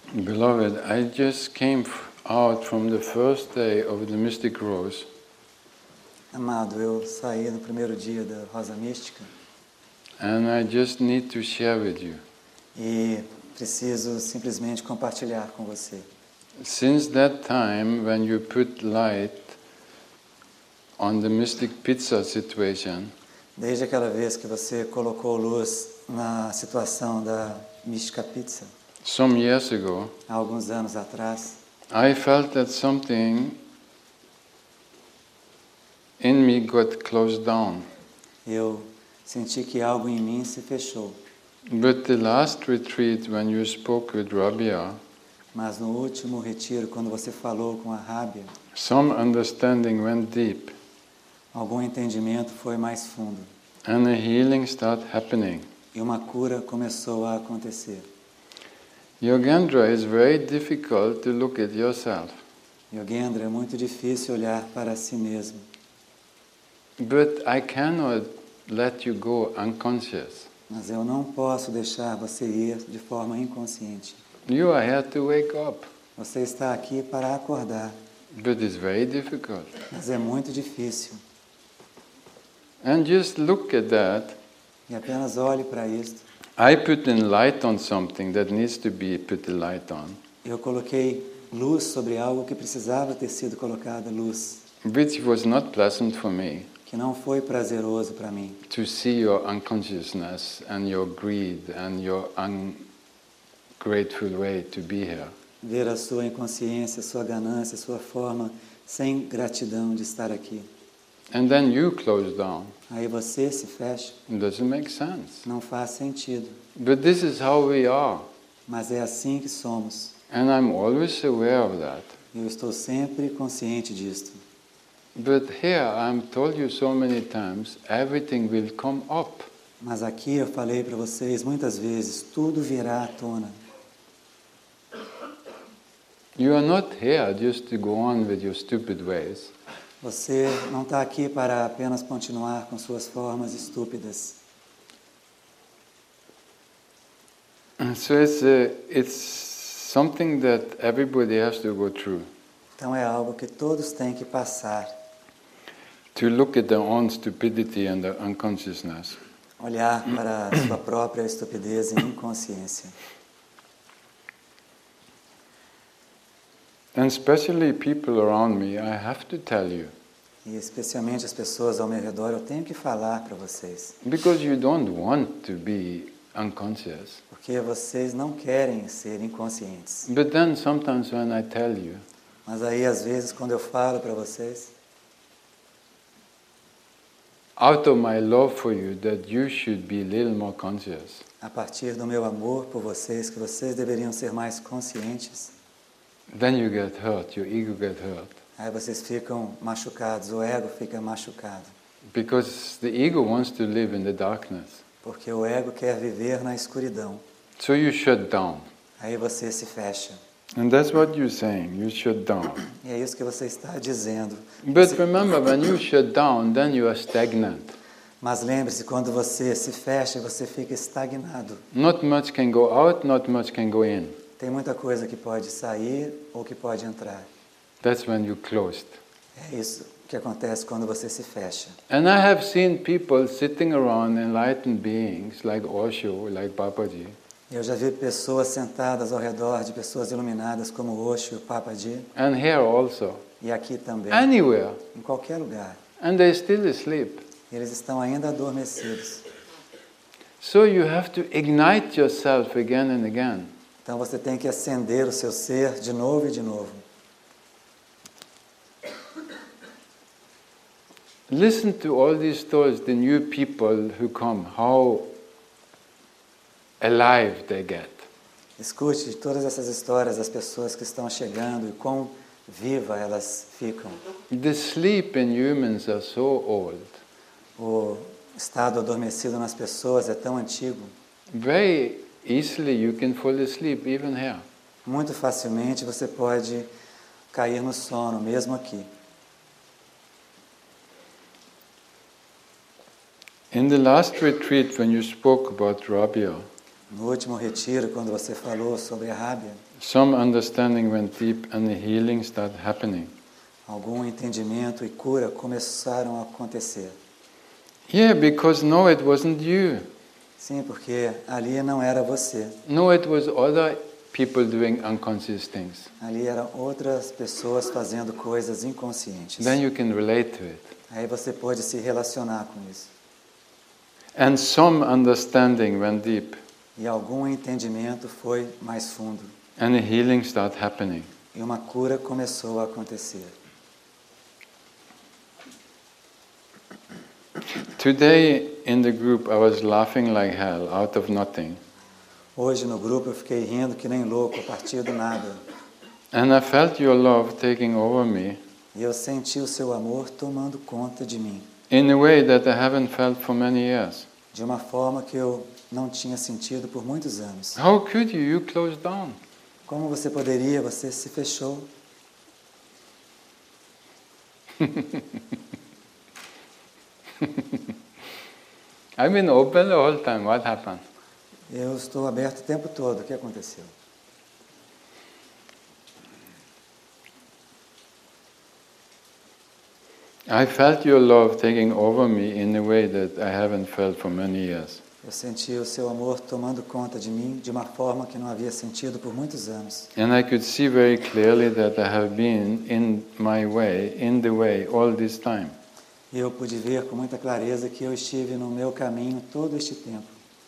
Beloved, I just came out from the first day of the Mystic Rose. Amado, eu saí no primeiro dia da Rosa Mística. And I just need to share with you. E preciso simplesmente compartilhar com você. Since that time when you put light on the Mystic Pizza situation, Desde aquela vez que você colocou luz na situação da Mística Pizza, some years ago, há alguns anos atrás, I felt that something in me got closed down. eu senti que algo em mim se fechou. But the last retreat when you spoke with Rabia, Mas no último retiro, quando você falou com a Rábia, some understanding went deep algum entendimento foi mais fundo. and a healing started happening. E uma cura começou a acontecer. Yogendra, it's very difficult to look at yourself. Yogendra, é muito difícil olhar para si mesmo. But I cannot let you go unconscious. Mas eu não posso deixar você ir de forma inconsciente. You are here to wake up. Você está aqui para acordar. But it's very difficult. Mas é muito difícil. And just look at that. E apenas olhe para isto. I put in light on something that needs to be put the light on, Eu coloquei luz sobre algo que precisava ter sido colocada luz, which was not pleasant for me, que não foi prazeroso para mim. to see your unconsciousness and your greed and your ungrateful way to be here. Ver a sua inconsciência, sua ganância, sua forma sem gratidão de estar aqui. And then you close down. Aí você se fecha. It doesn't make sense. Não faz sentido. But this is how we are. Mas é assim que somos. And I'm always aware of that. Eu estou sempre consciente disto. But here I'm told you so many times, everything will come up. Mas aqui eu falei para vocês muitas vezes, tudo virá à tona. You are not here just to go on with your stupid ways. Você não está aqui para apenas continuar com suas formas estúpidas. And so it's, uh, it's something that everybody has to go through. Então é algo que todos têm que passar. To look at their own stupidity and their unconsciousness. Olhar para a sua própria estupidez e inconsciência. And especially people around me, I have to tell you. E especialmente as pessoas ao meu redor, eu tenho que falar para vocês. Because you don't want to be unconscious. Porque vocês não querem ser inconscientes. But then sometimes when I tell you, Mas aí, às vezes, quando eu falo para vocês, out of my love for you, that you should be a little more conscious, a partir do meu amor por vocês, que vocês deveriam ser mais conscientes, then you get hurt, your ego get hurt. aí vocês ficam machucados, o ego fica machucado. Because the ego wants to live in the darkness. Porque o ego quer viver na escuridão. So you shut down. Aí você se fecha. And that's what you're saying, you shut down. E é isso que você está dizendo. But Você- remember, when you shut down, then you are stagnant. Mas lembre-se, quando você se fecha, você fica estagnado. Not much can go out, not much can go in. Tem muita coisa que pode sair ou que pode entrar. That's when you closed. É isso que acontece quando você se fecha. And I have seen people sitting around enlightened beings like Osho, like Babaji, Eu já vi pessoas sentadas ao redor de pessoas iluminadas como Osho e o Papaji, and here also, e aqui também, anywhere, em qualquer lugar. and they're still asleep. Eles estão ainda adormecidos. So you have to ignite yourself again and again. Então você tem que acender o seu ser de novo e de novo. Listen to all these stories, the new people who come, how alive they get. Escute todas essas histórias das pessoas que estão chegando e quão viva elas ficam. The sleep in humans are so old. O estado adormecido nas pessoas é tão antigo. Very easily you can fall asleep even here. Muito facilmente você pode cair no sono, mesmo aqui. In the last retreat when you spoke about Rabia, No último retiro, quando você falou sobre a Rábia, Some understanding went deep and the healing started happening. Algum entendimento e cura começaram a acontecer. Yeah, because no, it wasn't you. Sim, porque ali não era você. No, it was other people doing unconscious things. Ali eram outras pessoas fazendo coisas inconscientes. Then you can relate to it. Aí você pode se relacionar com isso. And some understanding went deep. E algum entendimento foi mais fundo. And the healing started happening. E uma cura começou a acontecer. Today in the group I was laughing like hell out of nothing. Hoje no grupo eu fiquei rindo que nem louco a partir do nada. And I felt your love taking over me E eu senti o seu amor tomando conta de mim. in a way that I haven't felt for many years. De uma forma que eu não tinha sentido por muitos anos. How could you? You closed down. Como você poderia? Você se fechou. I've been open the whole time. What happened? Eu estou aberto o tempo todo. O que aconteceu? I felt your love taking over me in a way that I haven't felt for many years. Eu senti o seu amor tomando conta de mim de uma forma que não havia sentido por muitos anos. And I could see very clearly that I have been in my way, in the way, all this time. E eu pude ver com muita clareza que eu estive no meu caminho todo este tempo.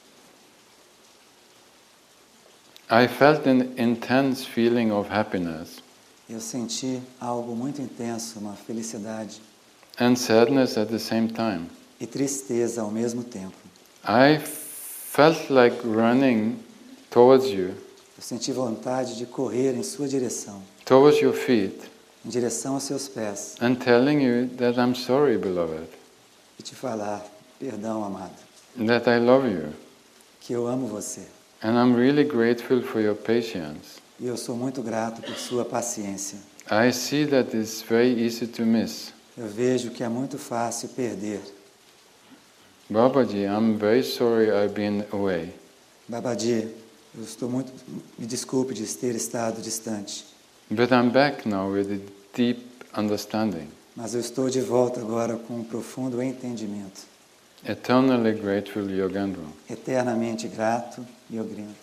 I felt an intense feeling of happiness Eu senti algo muito intenso, uma felicidade and sadness at the same time. e tristeza ao mesmo tempo. I felt like running towards you, Eu senti vontade de correr em sua direção, towards your feet, em direção aos seus pés, and telling you that I'm sorry, beloved, e te falar, perdão, amado, that I love you. que eu amo você. And I'm really grateful for your patience. E eu sou muito grato por sua paciência. I see that it's very easy to miss. Eu vejo que é muito fácil perder. Babaji, I'm very sorry I've been away. Babaji, eu estou muito... Me desculpe de ter estado distante. But I'm back now with a deep understanding. Mas eu estou de volta agora com um profundo entendimento. Eternally grateful, Yogendra. Eternamente grato, Yogendra.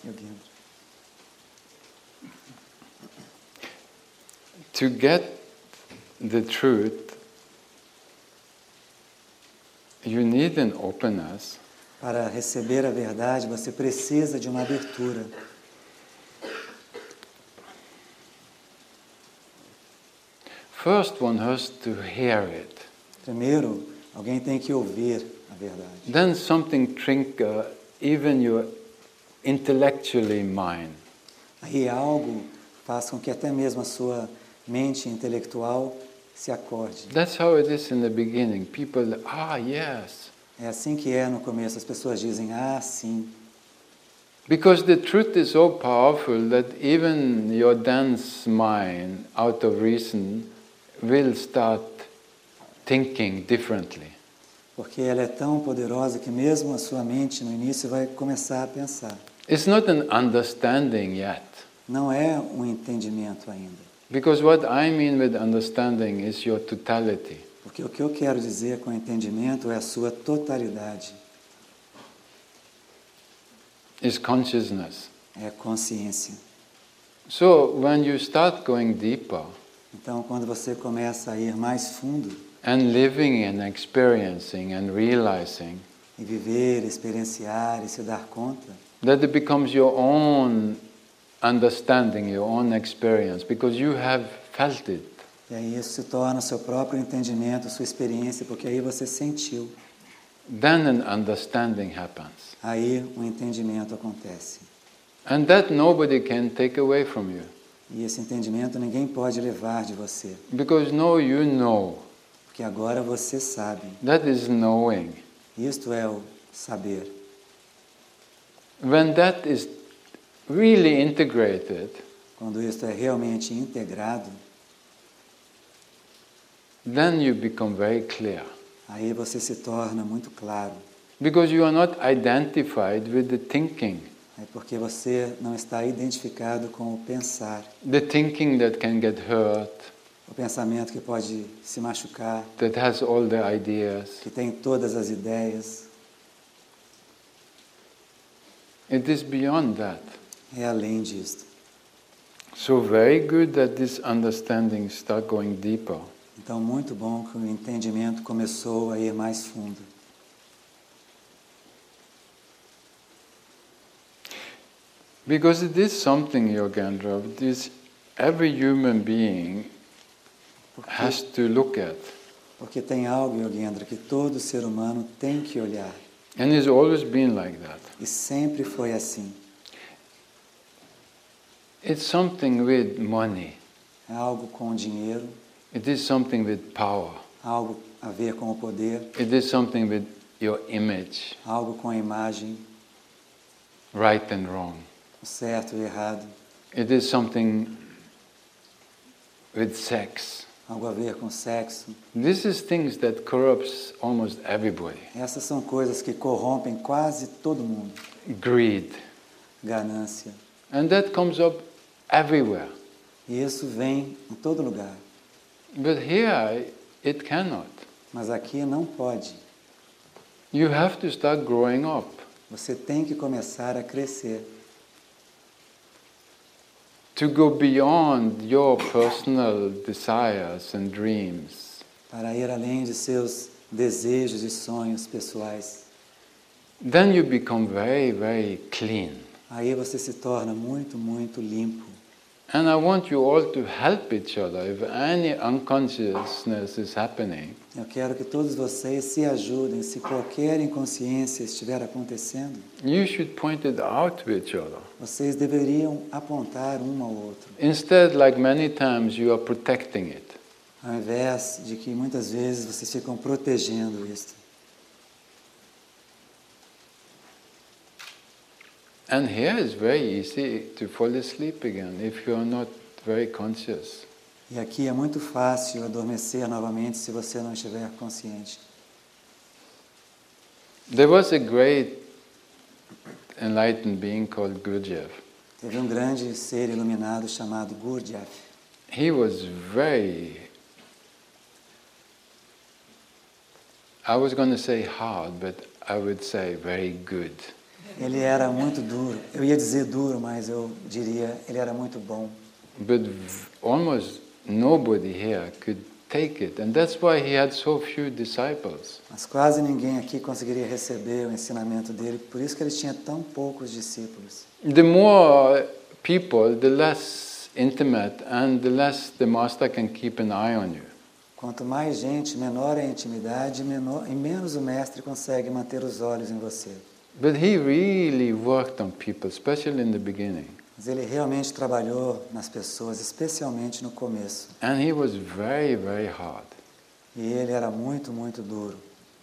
To get the truth, you need an openness. Para receber a verdade, você precisa de uma abertura. First one has to hear it. Primeiro, alguém tem que ouvir a verdade. Then something trigger even your intellectually mind. Aí algo faz com que até mesmo a sua mente intelectual se acorde. That's how it is in the beginning. People, ah, yes. É assim que é no começo. As pessoas dizem, ah, sim. Because the truth is so powerful that even your dense mind, out of reason, will start thinking differently. Porque ela é tão poderosa que mesmo a sua mente no início vai começar a pensar. It's not an understanding yet. Não é um entendimento ainda. Because what I mean with understanding is your totality. Porque o que eu quero dizer com entendimento é a sua totalidade. Is consciousness. É consciência. So when you start going deeper Então, quando você começa a ir mais fundo and living and experiencing and realizing e viver, experienciar e se dar conta, that it becomes your own understanding, your own experience, because you have felt it. e aí isso se torna o seu próprio entendimento, sua experiência, porque aí você sentiu. Then an understanding happens. Aí o entendimento acontece. And that nobody can take away from you. E esse entendimento ninguém pode levar de você. Because now you know. Porque agora você sabe. That is knowing. Isto é o saber. When that is really integrated, Quando isto é realmente integrado, then you become very clear. aí você se torna muito claro. Because you are not identified with the thinking. É porque você não está identificado com o pensar. The thinking that can get hurt, O pensamento que pode se machucar, that has all the ideas. que tem todas as ideias. It is beyond that. É além disto. So very good that this understanding start going deeper. Então, muito bom que o entendimento começou a ir mais fundo. Because it is something, Yogendra, this every human being Porque, has to look at. porque tem algo, Yogendra, que todo ser humano tem que olhar. And it's always been like that. E sempre foi assim. It's something with money. É algo com o dinheiro, It is something with power. algo a ver com o poder, It is something with your image, algo com a imagem, right and wrong. o certo e o errado, It is something with sex. algo a ver com sexo. This is things that corrupts almost everybody. Essas são coisas que corrompem quase todo mundo. Greed. Ganância. And that comes up everywhere. E isso vem em todo lugar. But here it cannot. Mas aqui não pode. You have to start growing up. Você tem que começar a crescer. To go beyond your personal desires and dreams. Para ir além de seus desejos e sonhos pessoais. Then you become very, very clean. Aí você se torna muito, muito limpo. And I want you all to help each other. If any unconsciousness is happening, Eu quero que todos vocês se ajudem. Se qualquer inconsciência estiver acontecendo, you should point it out to each other. vocês deveriam apontar um ao outro. Instead, like many times, you are protecting it. Ao invés de que muitas vezes vocês ficam protegendo isso. And here it's very easy to fall asleep again if you are not very conscious. E aqui é muito fácil adormecer novamente se você não estiver consciente. There was a great enlightened being called Gurdjieff. Teve um grande ser iluminado chamado Gurdjieff. He was very, I was going to say hard, but I would say very good. Ele era muito duro. Eu ia dizer duro, mas eu diria ele era muito bom. But v- almost nobody here could take it. And that's why he had so few disciples. Mas quase ninguém aqui conseguiria receber o ensinamento dele, por isso que ele tinha tão poucos discípulos. The more people, the less intimate and the less the master can keep an eye on you. Quanto mais gente, menor é a intimidade, menor, e menos o mestre consegue manter os olhos em você. But he really worked on people, especially in the beginning. Mas ele realmente trabalhou nas pessoas, especialmente no começo. And he was very, very hard. E ele era muito, muito duro.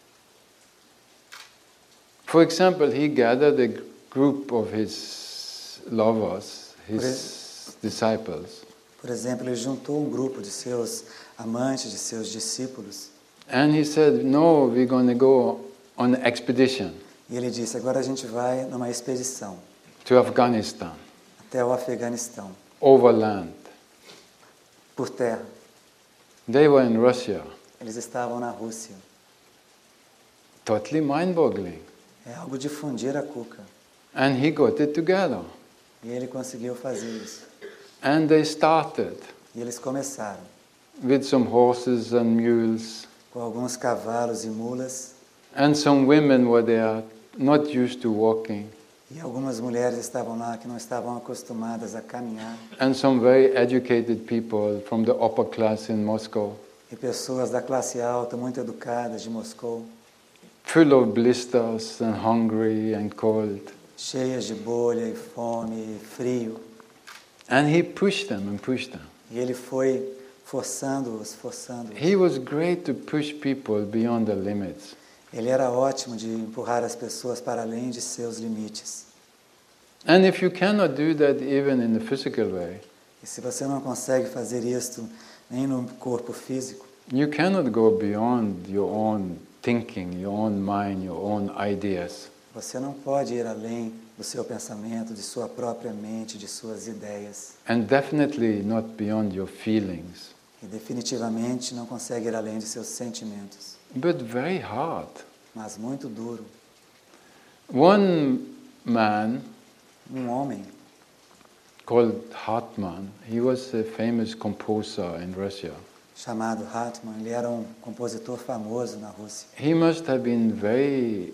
For example, he gathered a group of his lovers, his disciples, Por exemplo, ele juntou um grupo de seus amantes, de seus discípulos, and he said, no, we're going to go on an expedition e ele disse, agora a gente vai numa expedição to Afghanistan, até o Afeganistão, overland. por terra. They were in Russia. Eles estavam na Rússia. Totally mind-boggling. É algo de fundir a cuca. And he got it together. E ele conseguiu fazer isso. And they started E eles começaram with some horses and mules. com alguns cavalos e mulas, And some women were there, not used to walking. e algumas mulheres estavam lá que não estavam acostumadas a caminhar, And some very educated people from the upper class in Moscow, e pessoas da classe alta, muito educadas de Moscou, full of blisters and hungry and cold. cheias de bolha e fome e frio. And he pushed them and pushed them. E ele foi forçando-os, forçando-os. He was great to push people beyond the limits. Ele era ótimo de empurrar as pessoas para além de seus limites. And if you cannot do that even in the physical way, E se você não consegue fazer isto nem no corpo físico, you cannot go beyond your own thinking, your own mind, your own ideas. você não pode ir além do seu pensamento, de sua própria mente, de suas ideias. And definitely not beyond your feelings. E definitivamente não consegue ir além de seus sentimentos. But very hard. Mas muito duro. One man Um homem called Hartmann, he was a famous composer in Russia. chamado Hartmann, ele era um compositor famoso na Rússia. He must have been very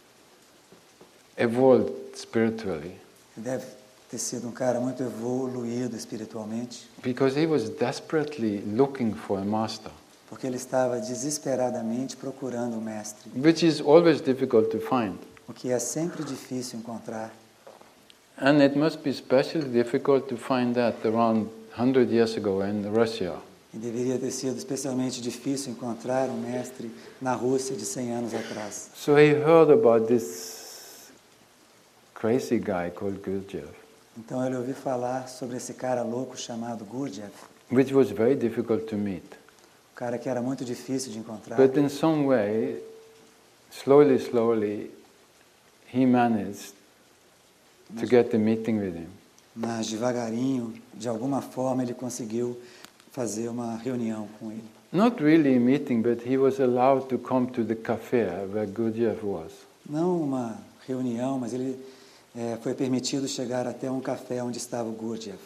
evolved spiritually. Ele deve ter sido um cara muito evoluído espiritualmente, Because he was desperately looking for a master, porque ele estava desesperadamente procurando um mestre, which is always difficult to find. o que é sempre difícil encontrar. And it must be especially difficult to find that around one hundred years ago in Russia. E deveria ter sido especialmente difícil encontrar um mestre na Rússia de cem anos atrás. So he heard about this crazy guy called Gurdjieff, Então ele ouviu falar sobre esse cara louco chamado Gurdjieff, which was very difficult to meet. um cara que era muito difícil de encontrar. But in some way, slowly, slowly, he managed to get a meeting with him. Mas devagarinho, de alguma forma, ele conseguiu fazer uma reunião com ele. Not really a meeting, but he was allowed to come to the cafe where Gurdjieff was. Não uma reunião, mas ele é, foi permitido chegar até um café onde estava o Gurdjieff.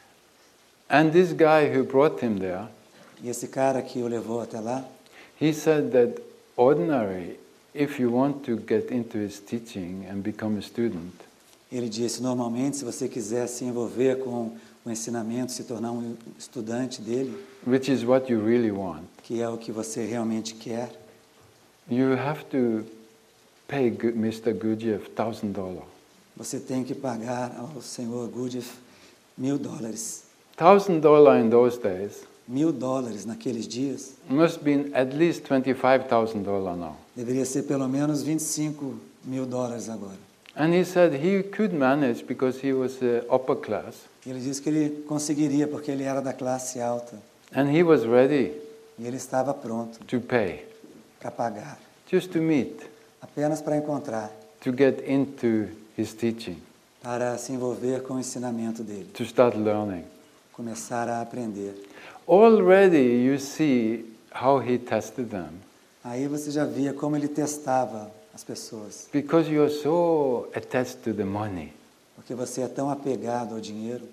And this guy who brought him there, E esse cara que o levou até lá, he said that ordinary, if you want to get into his teaching and become a student, ele disse, normalmente, se você quiser se envolver com o ensinamento, se tornar um estudante dele, which is what you really want, que é o que você realmente quer, you have to pay Gu- mister Gurdjieff one thousand dollars. você tem que pagar ao senhor Gurdjieff mil dólares. one thousand dollars in those days Mil dólares naqueles dias must be at least twenty-five thousand dollars now. deveria ser pelo menos vinte e cinco mil dólares agora. And he said he could manage because he was uh, upper class, E ele disse que ele conseguiria porque ele era da classe alta and he was ready e ele estava pronto to pay, para pagar, just to meet, apenas para encontrar, to get into his teaching, para se envolver com o ensinamento dele, to start learning. começar a aprender. Already you see how he tested them, Aí você já via como ele testava as pessoas, because you are so attached to the money. porque você é tão apegado ao dinheiro.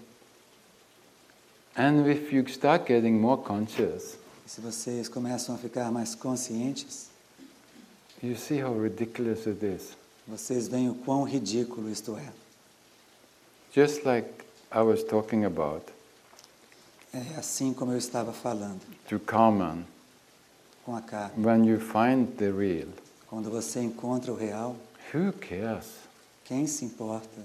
And if you start getting more conscious, E se vocês começam a ficar mais conscientes, you see how ridiculous it is. vocês veem o quão ridículo isto é. Just like I was talking about É assim como eu estava falando to Carmen, com a Carmen. when you find the real, Quando você encontra o real, who cares? quem se importa?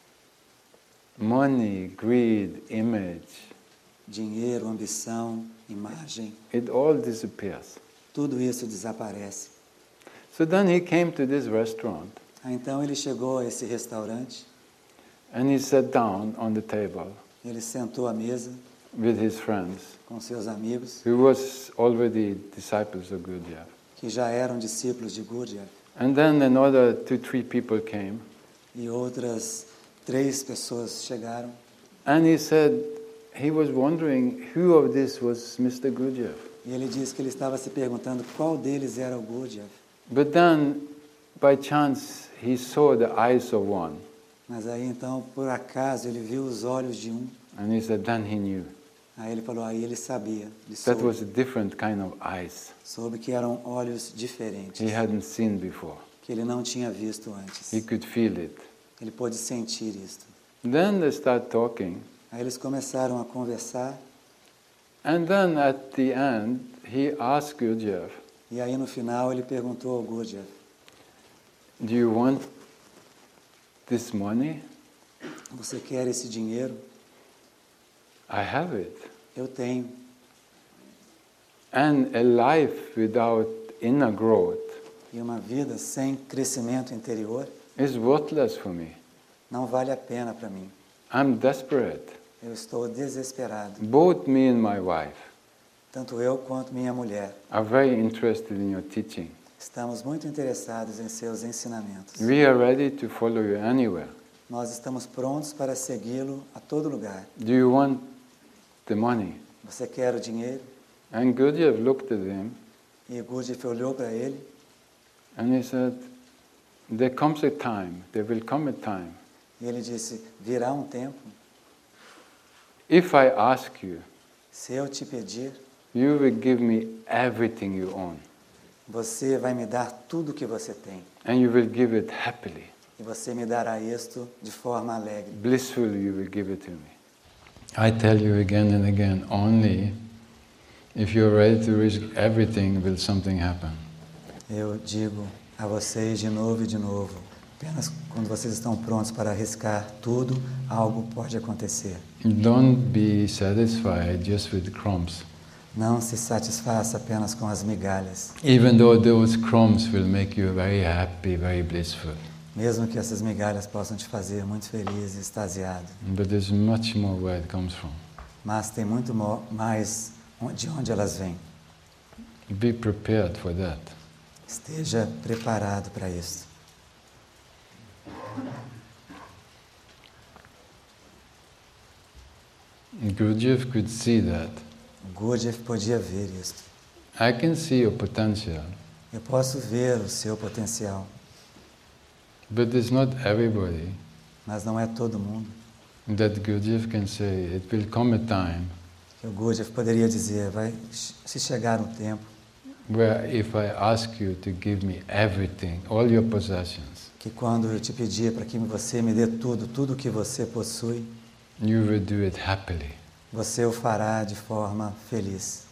Money, greed, image, Dinheiro, ambição, imagem, it all disappears. tudo isso desaparece. So then he came to this restaurant Aí, então ele chegou a esse restaurante, and he sat down on the table ele sentou à mesa with his friends, com seus amigos, who was already disciples of Gurdjieff. que já eram discípulos de Gurdjieff, And then another two, three people came, e outras três pessoas chegaram. and he said he was wondering who of this was mister Gurdjieff. E ele disse que ele estava se perguntando qual deles era o Gurdjieff. But then, by chance, he saw the eyes of one, Mas aí então, por acaso, ele viu os olhos de um. and he said then he knew. Aí ele falou, aí ele sabia, ele That soube, was a different kind of eyes soube que eram olhos diferentes, he hadn't seen before. que ele não tinha visto antes. He could feel it. Ele pôde sentir isto. Then they start talking, Aí eles começaram a conversar, and then at the end, he asked Gurdjieff, e aí no final ele perguntou ao Gurdjieff, do you want this money? você quer esse dinheiro? I have it. Eu tenho. And a life without inner growth E uma vida sem crescimento interior is worthless for me. não vale a pena para mim. I'm desperate. Eu estou desesperado. Both me and my wife Tanto eu quanto minha mulher are very interested in your teaching. estamos muito interessados em seus ensinamentos. We are ready to follow you anywhere. Nós estamos prontos para segui-lo a todo lugar. Do you want the money? Você quer o dinheiro? And Gurdjieff looked at him E Gurdjieff olhou para ele and he said, there comes a time, there will come a time, e ele disse, virá um tempo, if I ask you, se eu te pedir, you will give me everything you own. você vai me dar tudo que você tem. And you will give it happily. E você me dará isto de forma alegre. Blissfully you will give it to me. I tell you again and again, only if you're ready to risk everything will something happen. Eu digo a vocês de novo e de novo, apenas quando vocês estão prontos para arriscar tudo, algo pode acontecer. Don't be satisfied just with crumbs. Não se satisfaça apenas com as migalhas, Even though those crumbs will make you very happy, very blissful. mesmo que essas migalhas possam te fazer muito feliz e extasiado. But there's much more where it comes from. Mas tem muito mo- mais de onde elas vêm. Be prepared for that. Esteja preparado para isso. Gurdjieff could see that. Gurdjieff podia ver isso. I can see your potential, Eu posso ver o seu potencial, but it's not everybody mas não é todo mundo. that Gurdjieff can say, it will come a time Que o Gurdjieff poderia dizer, vai se chegar um tempo where if I ask you to give me everything, all your possessions, que quando eu te pedir para que você me dê tudo, tudo que você possui, you will do it happily. você o fará de forma feliz.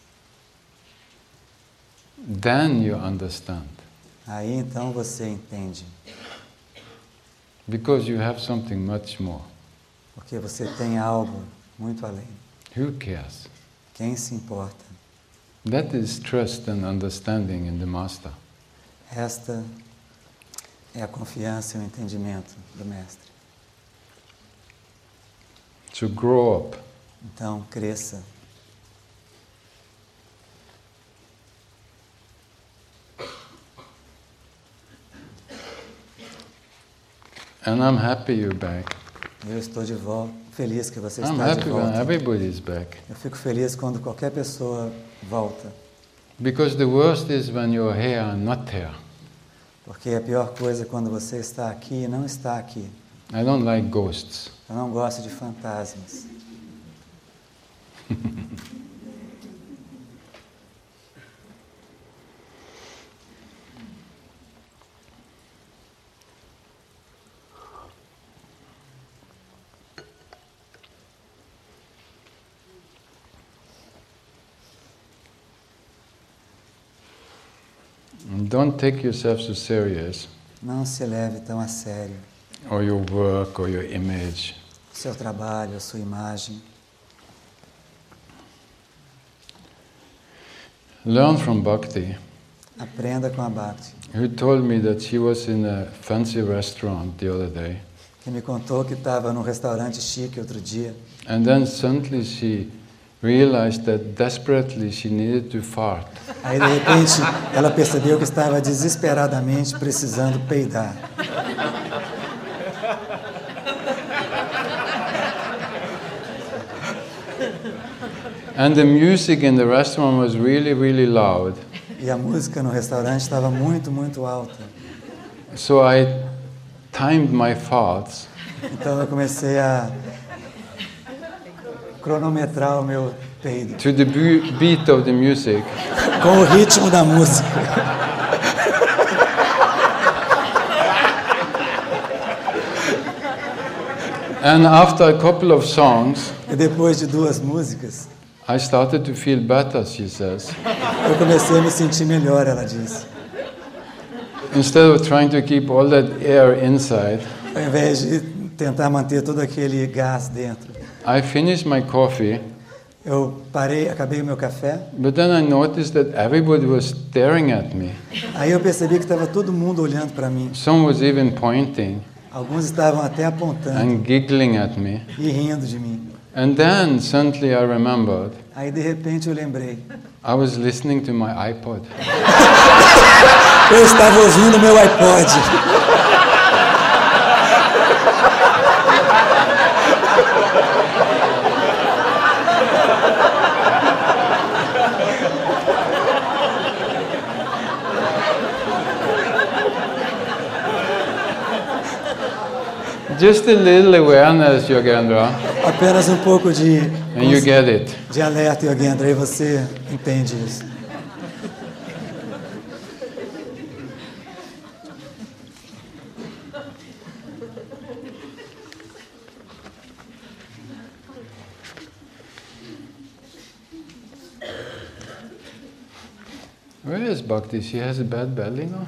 Then you understand. Aí então você entende, Because you have something much more. porque você tem algo muito além. Who cares? Quem se importa? That is trust and understanding in the Master. Esta é a confiança e o entendimento do Mestre. So grow up. Então, cresça. And I'm happy you're back. Eu estou de volta, feliz que você I'm está de happy when volta. everybody's back. Eu fico feliz quando qualquer pessoa volta, Because the worst is when you're here and not here. porque a pior coisa é quando você está aqui e não está aqui. I don't like ghosts. Eu não gosto de fantasmas. Don't take yourself so serious, Não se leve tão a sério or your work, or your image. o seu trabalho, a sua imagem. Learn from Bhakti, Aprenda com a Bhakti, who told me that she was in a fancy restaurant the other day, que me contou que estava num restaurante chique outro dia. and then suddenly she realized that desperately she needed to fart. Aí, de repente, ela percebeu que estava desesperadamente precisando peidar. And the music in the restaurant was really, really loud. E a música no restaurante estava muito, muito alta. So I timed my farts, Então eu comecei a cronometrar o meu peido to the bu- beat of the music. com o ritmo da música. And after a couple of songs, E depois de duas músicas, I started to feel better, she says. eu comecei a me sentir melhor, ela disse. Instead of trying to keep all that air inside, Ao invés de tentar manter todo aquele gás dentro. I finished my coffee, Eu parei, acabei o meu café, but then I noticed that everybody was staring at me. aí eu percebi que estava todo mundo olhando para mim. Some was even pointing Alguns estavam até apontando and giggling at me. e rindo de mim. And then suddenly I remembered Aí de repente eu lembrei, I was listening to my iPod. eu estava ouvindo meu iPod. Just a little awareness, Yogendra, Apenas um pouco de, and you get it. de alerta, Yogendra, e você entende isso. Where is Bhakti? She has a bad belly now?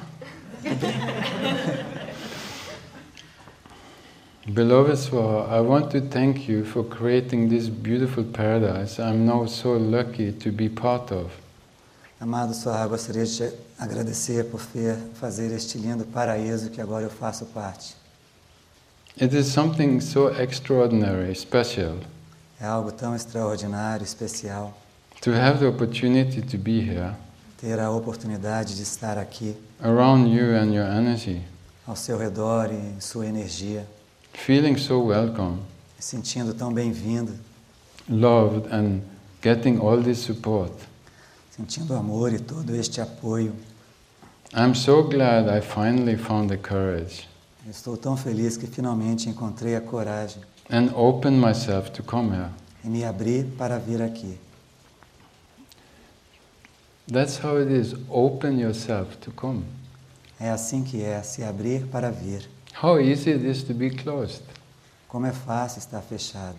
Beloved Swara, I want to thank you for creating this beautiful paradise I'm now so lucky to be part of. Amado Swara, gostaria de te agradecer por fazer este lindo paraíso que agora eu faço parte. It is something so extraordinary, special, É algo tão extraordinário, especial, to have the opportunity to be here, ter a oportunidade de estar aqui, around you and your energy, ao seu redor e em sua energia, feeling so welcome, me sentindo tão bem-vindo, loved, and getting all this support. sentindo amor e todo este apoio. I'm so glad I finally found the courage Eu estou tão feliz que finalmente encontrei a coragem and opened myself to come here. e me abri para vir aqui. That's how it is. Open yourself to come. É assim que é, se abrir para vir. How easy it is to be closed. Como é fácil estar fechado.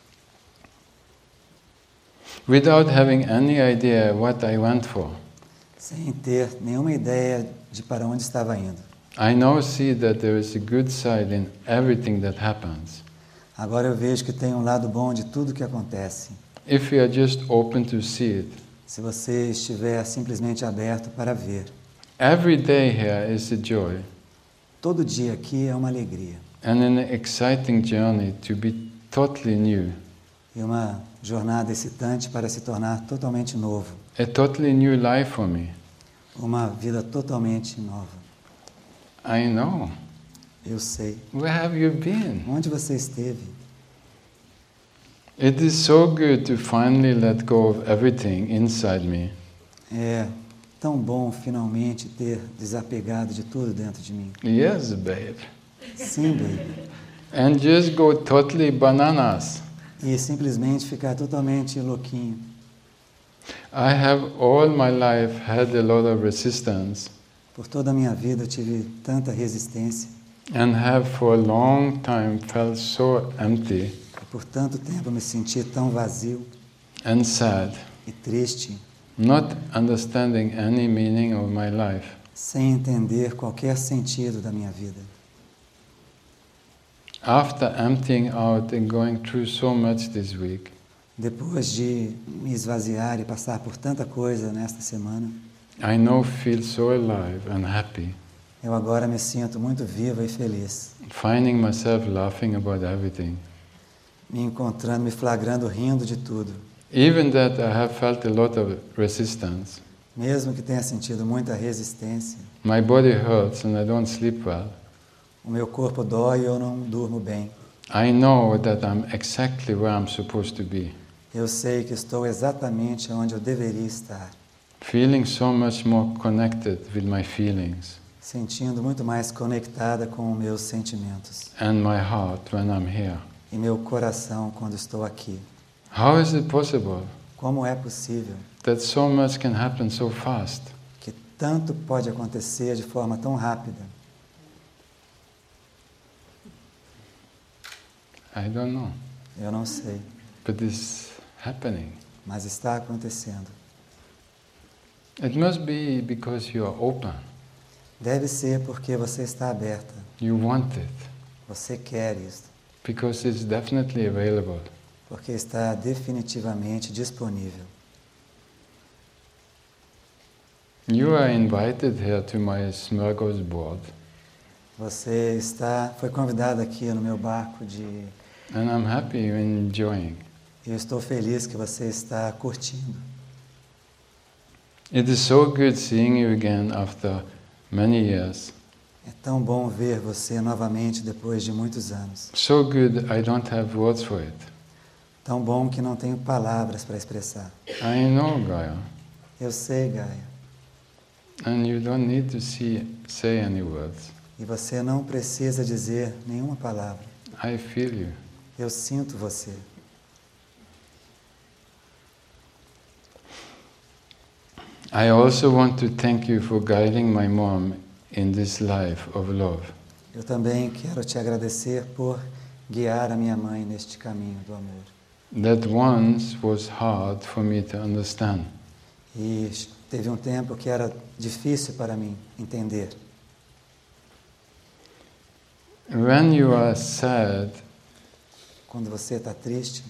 Without having any idea what I went for. Sem ter nenhuma ideia de para onde estava indo. I now see that there is a good side in everything that happens. Agora eu vejo que tem um lado bom de tudo que acontece. If we are just open to see it. Se você estiver simplesmente aberto para ver. Every day here is a joy. Todo dia aqui é uma alegria. And an exciting journey to be totally new. E uma jornada excitante para se tornar totalmente novo. A totally new life for me. Uma vida totalmente nova. I know. Eu sei. Where have you been? Onde você esteve? It is so good to finally let go of everything inside me. É tão bom finalmente ter desapegado de tudo dentro de mim. Yes, babe. Sim, baby. And just go totally bananas. E simplesmente ficar totalmente louquinho. I have all my life had a lot of resistance. Por toda a minha vida eu tive tanta resistência. And have for a long time felt so empty. Por tanto tempo eu me senti tão vazio. And sad. E triste. Not understanding any meaning of my life. Sem entender qualquer sentido da minha vida. After emptying out and going through so much this week. Depois de me esvaziar e passar por tanta coisa nesta semana. I now feel so alive and happy. Eu agora me sinto muito viva e feliz. Finding myself laughing about everything. Me encontrando, me flagrando, rindo de tudo. Even that I have felt a lot of resistance. Mesmo que tenha sentido muita resistência. My body hurts and I don't sleep well. O meu corpo dói e eu não durmo bem. I know that I'm exactly where I'm supposed to be. Eu sei que estou exatamente onde eu deveria estar. Feeling so much more connected with my feelings. Sentindo muito mais conectada com os meus sentimentos. And my heart when I'm here. E meu coração quando estou aqui. How is it possible? Como é possível? That so much can happen so fast. Que tanto pode acontecer de forma tão rápida. I don't know. Eu não sei. But it's happening. Mas está acontecendo. It must be because you are open. Deve ser porque você está aberta. You want it. Você quer isso. Because it's definitely available. Porque está definitivamente disponível. You are invited here to my smorgasbord. Você está, foi convidado aqui no meu barco de... And I'm happy you're enjoying. Eu estou feliz que você está curtindo. It is so good seeing you again after many years. É tão bom ver você novamente depois de muitos anos. So good I don't have words for it. Tão bom que não tenho palavras para expressar. I know, Gaia. Eu sei, Gaia. And you don't need to see, say any words. E você não precisa dizer nenhuma palavra. I feel you. Eu sinto você. I also want to thank you for guiding my mom in this life of love. Eu também quero te agradecer por guiar a minha mãe neste caminho do amor. That once was hard for me to understand. E teve um tempo que era difícil para mim entender. When you are sad, quando você está triste,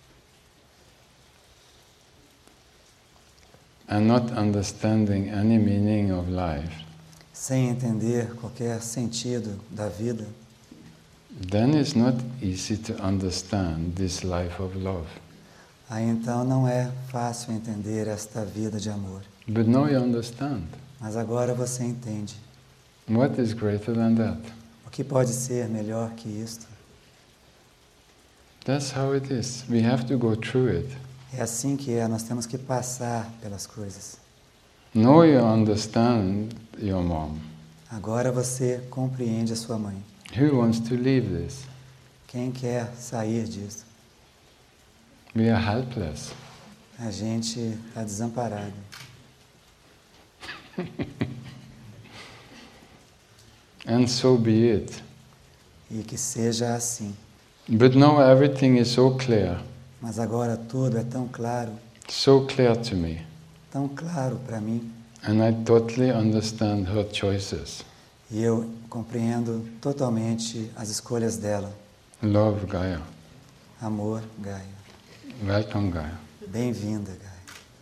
and not understanding any meaning of life, sem entender qualquer sentido da vida, then it's not easy to understand this life of love. Aí então não é fácil entender esta vida de amor. But now you understand. Mas agora você entende. What is greater than that? O que pode ser melhor que isto? That's how it is. We have to go through it. É assim que é, nós temos que passar pelas coisas. Now you understand your mom. Agora você compreende a sua mãe. Who wants to leave this? Quem quer sair disso? We are helpless. A gente está desamparado. And so be it. E que seja assim. But now everything is so clear. Mas agora tudo é tão claro. So clear to me. Tão claro para mim. And I totally understand her choices. E eu compreendo totalmente as escolhas dela. Love, Gaia. Amor, Gaia. Welcome, Gaia. Bem-vinda, Gaia.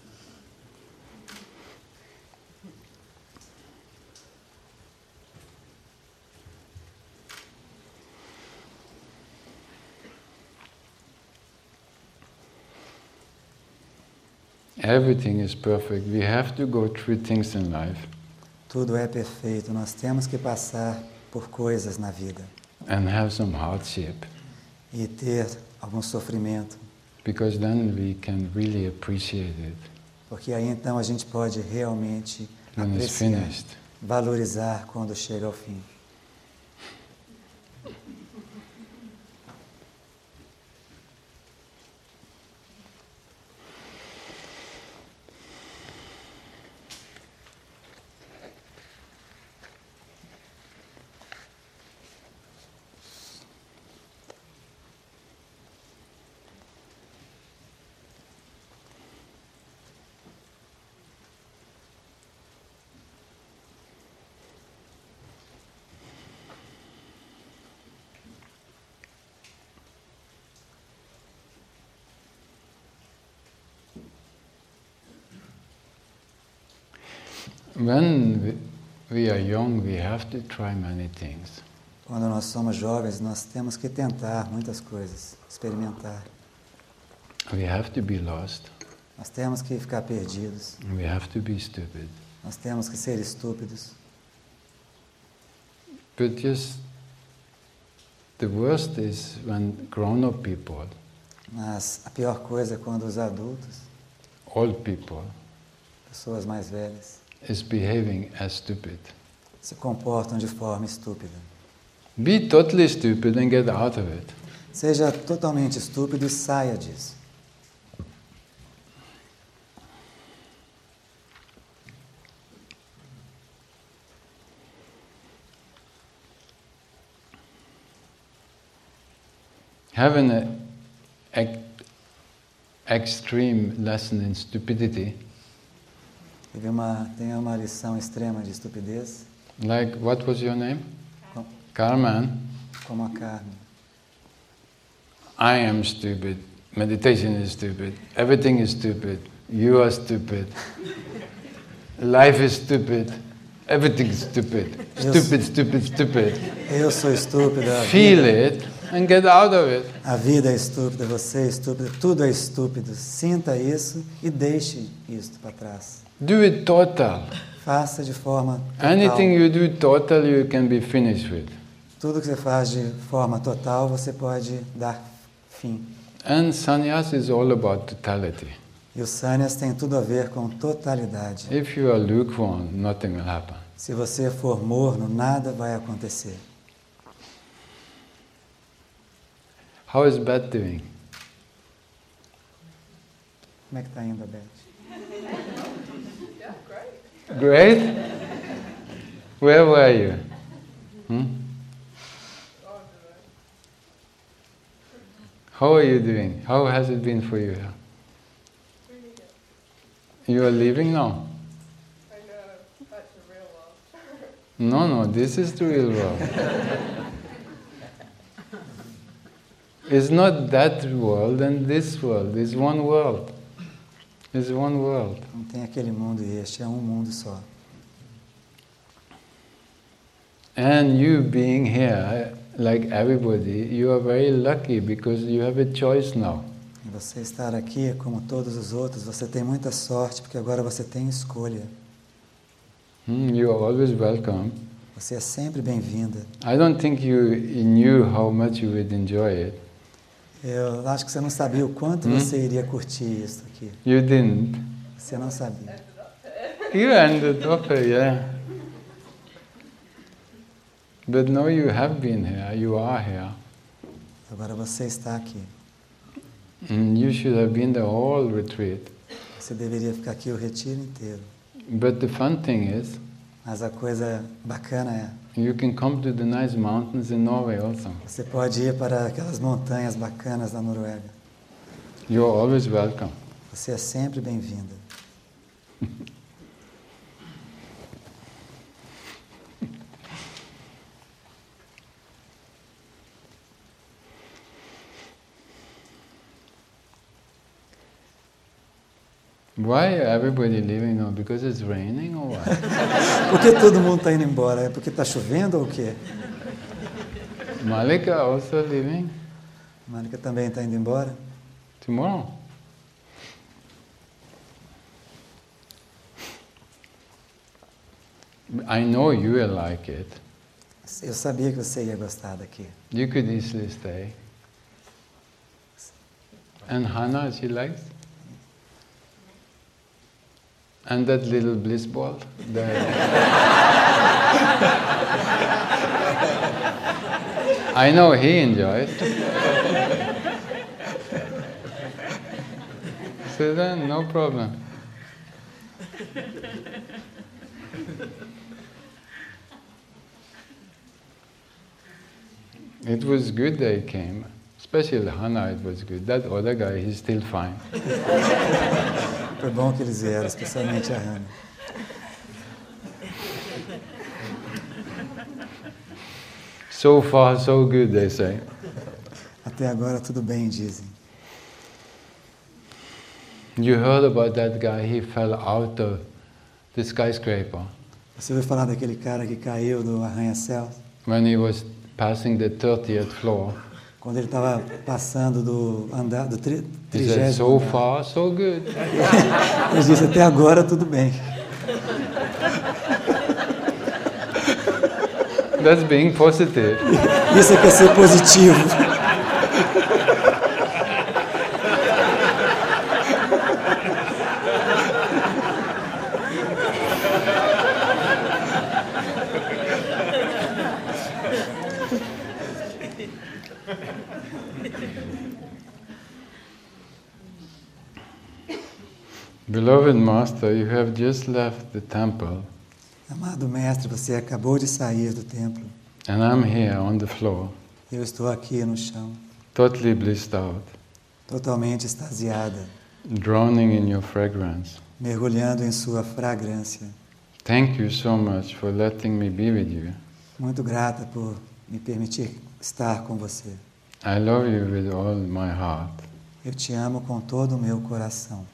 Everything is perfect. We have to go through things in life. Tudo é perfeito. Nós temos que passar por coisas na vida. And have some hardship. E ter algum sofrimento. Because then we can really appreciate it. Porque aí então a gente pode realmente When it's apreciar, finished. valorizar quando chega ao fim. When we are young, we have to try many things. Quando nós somos jovens, nós temos que tentar muitas coisas, experimentar. We have to be lost. Nós temos que ficar perdidos. We have to be stupid. Nós temos que ser estúpidos. But just the worst is when grown-up people, Mas a pior coisa é quando os adultos, old people, pessoas mais velhas, is behaving as stupid. se comportam de forma estúpida. Be totally stupid and get out of it. Seja totalmente estúpido e saia disso. Having an ex- extreme lesson in stupidity, Teve uma, tem uma lição extrema de estupidez, like, what was your name? com- Carmen. como a carne. I am stupid. Meditation is stupid. Everything is stupid. You are stupid. Life is stupid. Everything is stupid. Stupid, stupid, stupid. Eu sou estúpida, a Feel vida, it and get out of it. a vida é estúpida, você é estúpido, tudo é estúpido. Sinta isso e deixe isso para trás. Do it total. Faça de forma total. Anything you do total, you can be finished with. Tudo que você faz de forma total, você pode dar fim. And sannyas is all about totality. E o sannyas tem tudo a ver com totalidade. If you are lukewarm, nothing will happen. Se você for morno, nada vai acontecer. How is Beth doing? Como é que está indo a Beth? Yeah, great. Great? Where were you? Hmm? Oh, How are you doing? How has it been for you? really good. You are leaving now? I know, that's the real world. No, no, this is the real world. It's not that world and this world. It's one world. It's one world. Não tem aquele mundo e este, é um mundo só. And you being here, like everybody, you are very lucky because you have a choice now. E você estar aqui, como todos os outros, você tem muita sorte, porque agora você tem escolha. Hmm, you are always welcome. Você é sempre bem-vinda. I don't think you knew how much you would enjoy it. Eu acho que você não sabia o quanto Hum? você iria curtir isso aqui. You didn't. Você não sabia. You ended up here, yeah. But now you have been here, you are here. Agora você está aqui. And you should have been the whole retreat. Você deveria ficar aqui o retiro inteiro. But the fun thing is, Mas a coisa bacana é, you can come to the nice mountains in Norway also. você pode ir para aquelas montanhas bacanas da Noruega. You are always welcome. Você é sempre bem-vinda. Why everybody leaving now? Because it's raining or what? Por que todo mundo está indo embora? É porque está chovendo ou o quê? Malika also leaving Mônica também está indo embora? tomorrow. I know you will like it. Eu sabia que você ia gostar daqui. You could easily stay. And Hannah, she likes? And that little bliss ball? The I know he enjoys. So then, no problem. It was good they came. Especially Hannah, it was good. That other guy, he's still fine. Foi bom que eles vieram, especialmente a Hannah. So far, so good, they say. Até agora tudo bem, dizem. You heard about that guy, he fell out of the skyscraper Você ouviu falar daquele cara que caiu do arranha-céus? when he was passing the thirtieth floor. Quando ele estava passando do andar do tri, He said, trigésimo so andar. far, so good. Ele disse, até agora tudo bem. That's being positive. Isso é que é ser positivo. Beloved Master, you have just left the temple Amado mestre, você acabou de sair do templo. and I'm here on the floor, Eu estou aqui no chão, totally blissed out, totalmente extasiada, drowning in your fragrance. mergulhando em sua fragrância. Thank you so much for letting me be with you. Muito grata por me permitir estar com você. I love you with all my heart. Eu te amo com todo o meu coração.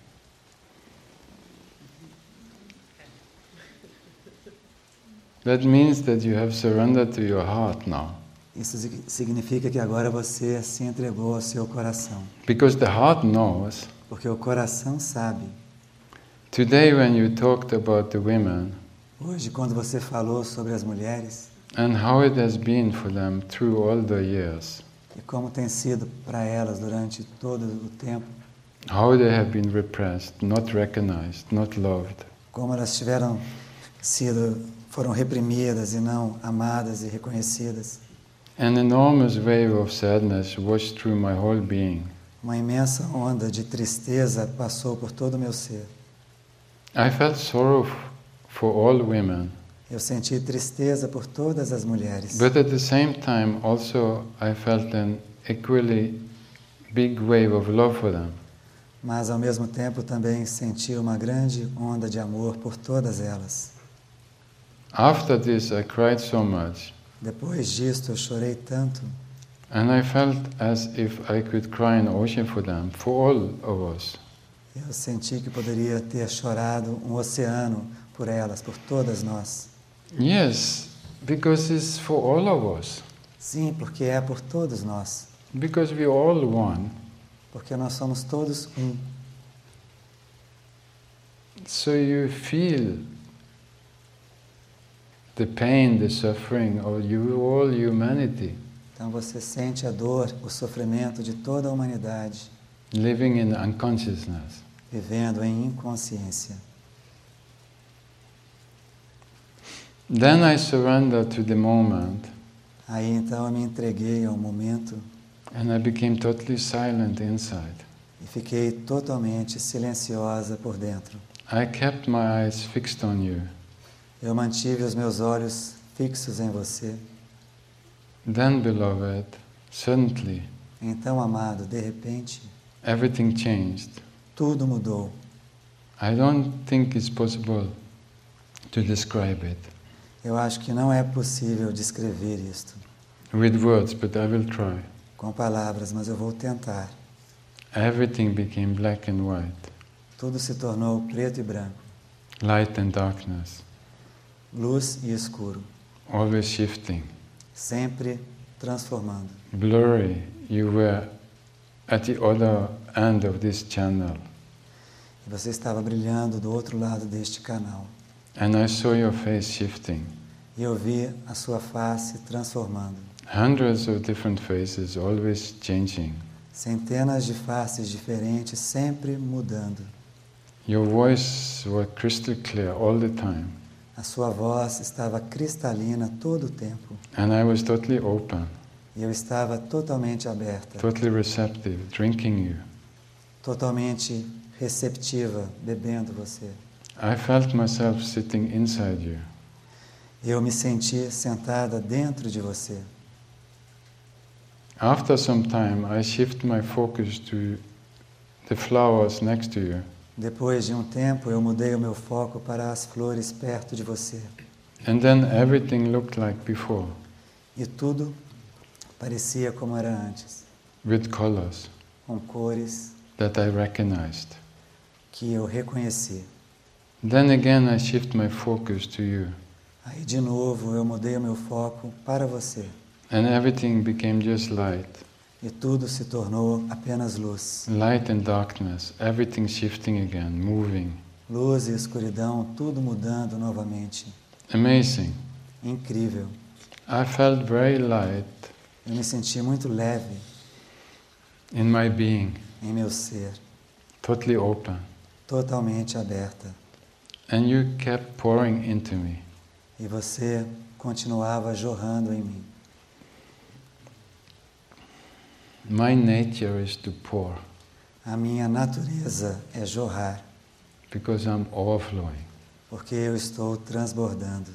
That means that you have surrendered to your heart now. Isso sig- significa que agora você se entregou ao seu coração. Because the heart knows. Porque o coração sabe. Today when you talked about the women Hoje, quando você falou sobre as mulheres and how it has been for them through all the years, e como tem sido para elas durante todo o tempo, how they have been repressed, not recognized, not loved, como elas tiveram sido, foram reprimidas e não amadas e reconhecidas. An enormous wave of sadness washed through my whole being. Uma imensa onda de tristeza passou por todo o meu ser. I felt sorrow f- for all women, Eu senti tristeza por todas as mulheres. but at the same time also I felt an equally big wave of love for them. Mas ao mesmo tempo também senti uma grande onda de amor por todas elas. After this I cried so much, Depois disto eu chorei tanto and I felt as if I could cry an ocean for them, for all of us. Eu senti que poderia ter chorado um oceano por elas, por todas nós. Yes, because it's for all of us. Sim, porque é por todos nós. Because we all one. Porque nós somos todos um. So you feel the pain, the suffering of you, all humanity, Então você sente a dor, o sofrimento de toda a humanidade, living in unconsciousness. vivendo em inconsciência. Then I surrendered to the moment, Aí então eu me entreguei ao momento and I became totally silent inside. e fiquei totalmente silenciosa por dentro. I kept my eyes fixed on you. Eu mantive os meus olhos fixos em você. Then, beloved, suddenly Então, amado, de repente, everything changed. tudo mudou. I don't think it's possible to describe it Eu acho que não é possível descrever isto with words, but I will try. com palavras, mas eu vou tentar. Everything became black and white, Tudo se tornou preto e branco, light and darkness, luz e escuro, always shifting. sempre transformando. Blurry, you were at the other end of this channel, E você estava brilhando do outro lado deste canal. and I saw your face shifting. E eu vi a sua face transformando. Hundreds of different faces, always changing. Centenas de faces diferentes, sempre mudando. Your voice was crystal clear all the time, A sua voz estava cristalina todo o tempo. and I was totally open, E eu estava totalmente aberta, totally receptive, drinking you. totalmente receptiva, bebendo você. I felt myself sitting inside you. Eu me senti sentada dentro de você. After some time, I shift my focus to the flowers next to you, Depois de um tempo, eu mudei o meu foco para as flores perto de você. and then everything looked like before, E tudo parecia como era antes, with colors com cores that I recognized. que eu reconheci. Then again, I shift my focus to you, Aí, de novo, eu mudei o meu foco para você. and everything became just light. E tudo se tornou apenas luz. Light and darkness, everything shifting again, moving. Luz e escuridão, tudo mudando novamente. Amazing. Incrível. I felt very light Eu me senti muito leve in my being, em meu ser, totally open. totalmente aberta. And you kept pouring into me. E você continuava jorrando em mim. My nature is to pour, A minha natureza é jorrar, because I'm overflowing. porque eu estou transbordando.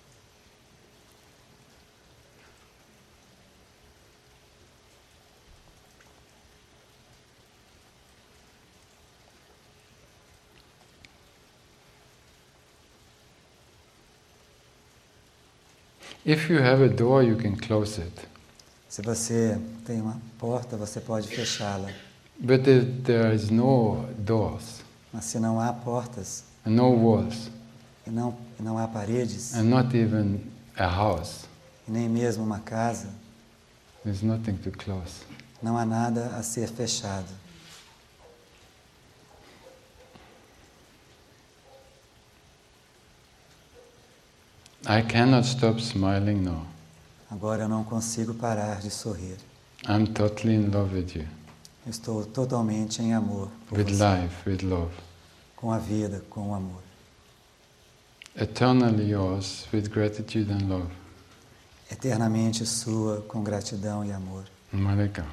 If you have a door, you can close it. Se você tem uma porta, você pode fechá-la. But if there is no doors, Mas se não há portas, and no walls, e não, e não há paredes, and not even a house, e nem mesmo uma casa, there's nothing to close. não há nada a ser fechado. I cannot stop smiling now. Agora eu não consigo parar de sorrir. I'm totally in love with you, Eu estou totalmente em amor por with você, life, with love. com a vida, com o amor. Eternally yours, with gratitude and love. eternamente sua, com gratidão e amor. Malika.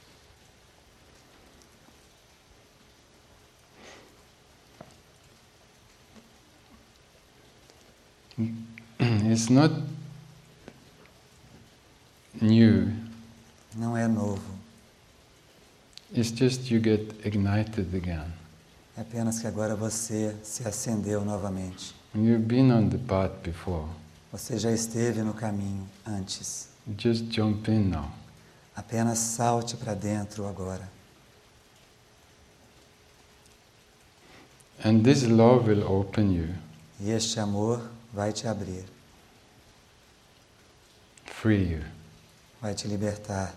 It's not new. Não é novo. It's just you get ignited again. É apenas que agora você se acendeu novamente. You've been on the path before. Você já esteve no caminho antes. Just jump in now. Apenas salte para dentro agora. And this love will open you. E este amor vai te abrir, Free you. vai te libertar.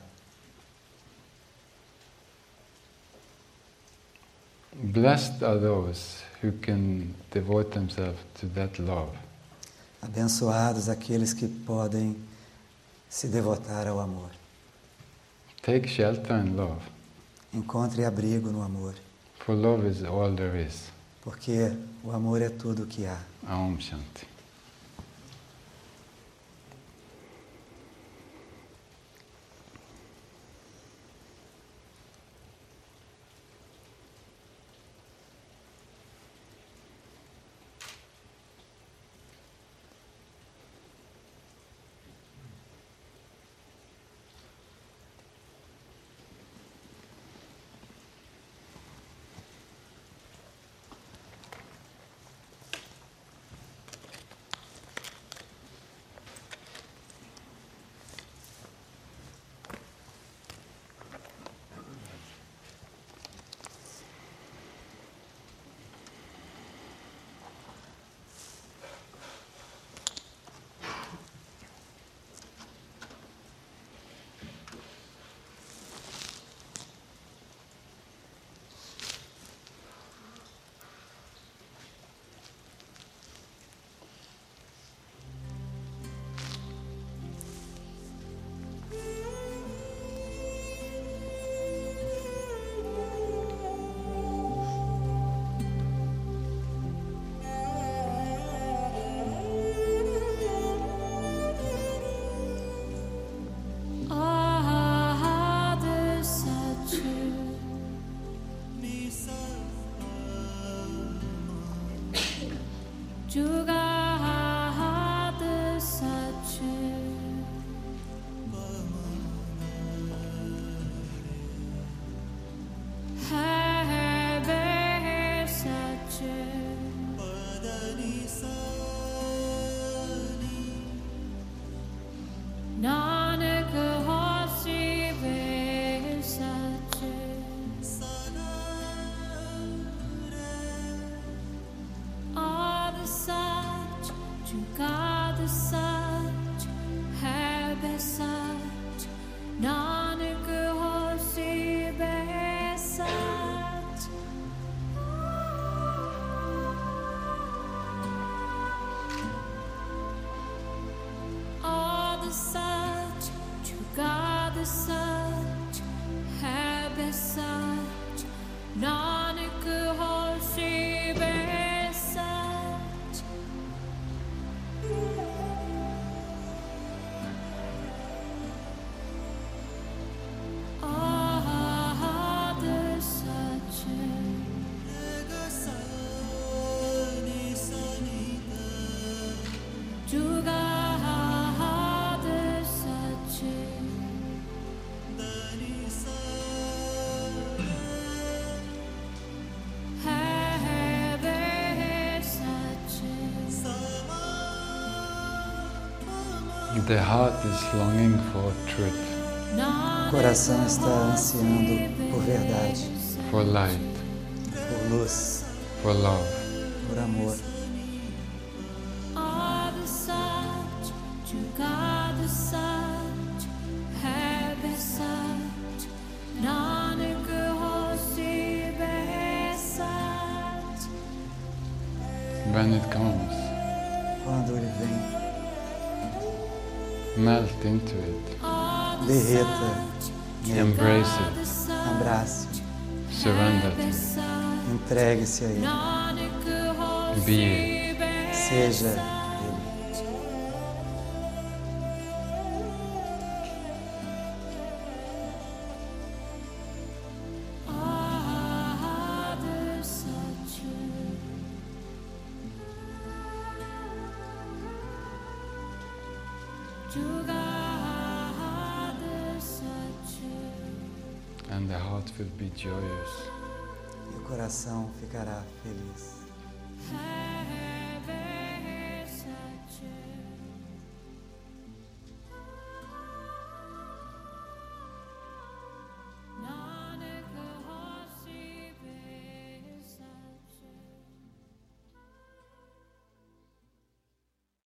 Blessed are those who can devote themselves to that love. Abençoados aqueles que podem se devotar ao amor. Take shelter in love, Encontre abrigo no amor, for love is all there is. porque o amor é tudo o que há. Aum Shanti. The heart is longing for truth, O coração está ansiando por verdade, for light, por luz, for love. por amor. When it comes, Quando ele vem, melt into it, derreta nele, embrace it, abrace, surrender to it, entregue-se a ele, be it. seja ele. And the heart will be joyous. E o coração ficará feliz.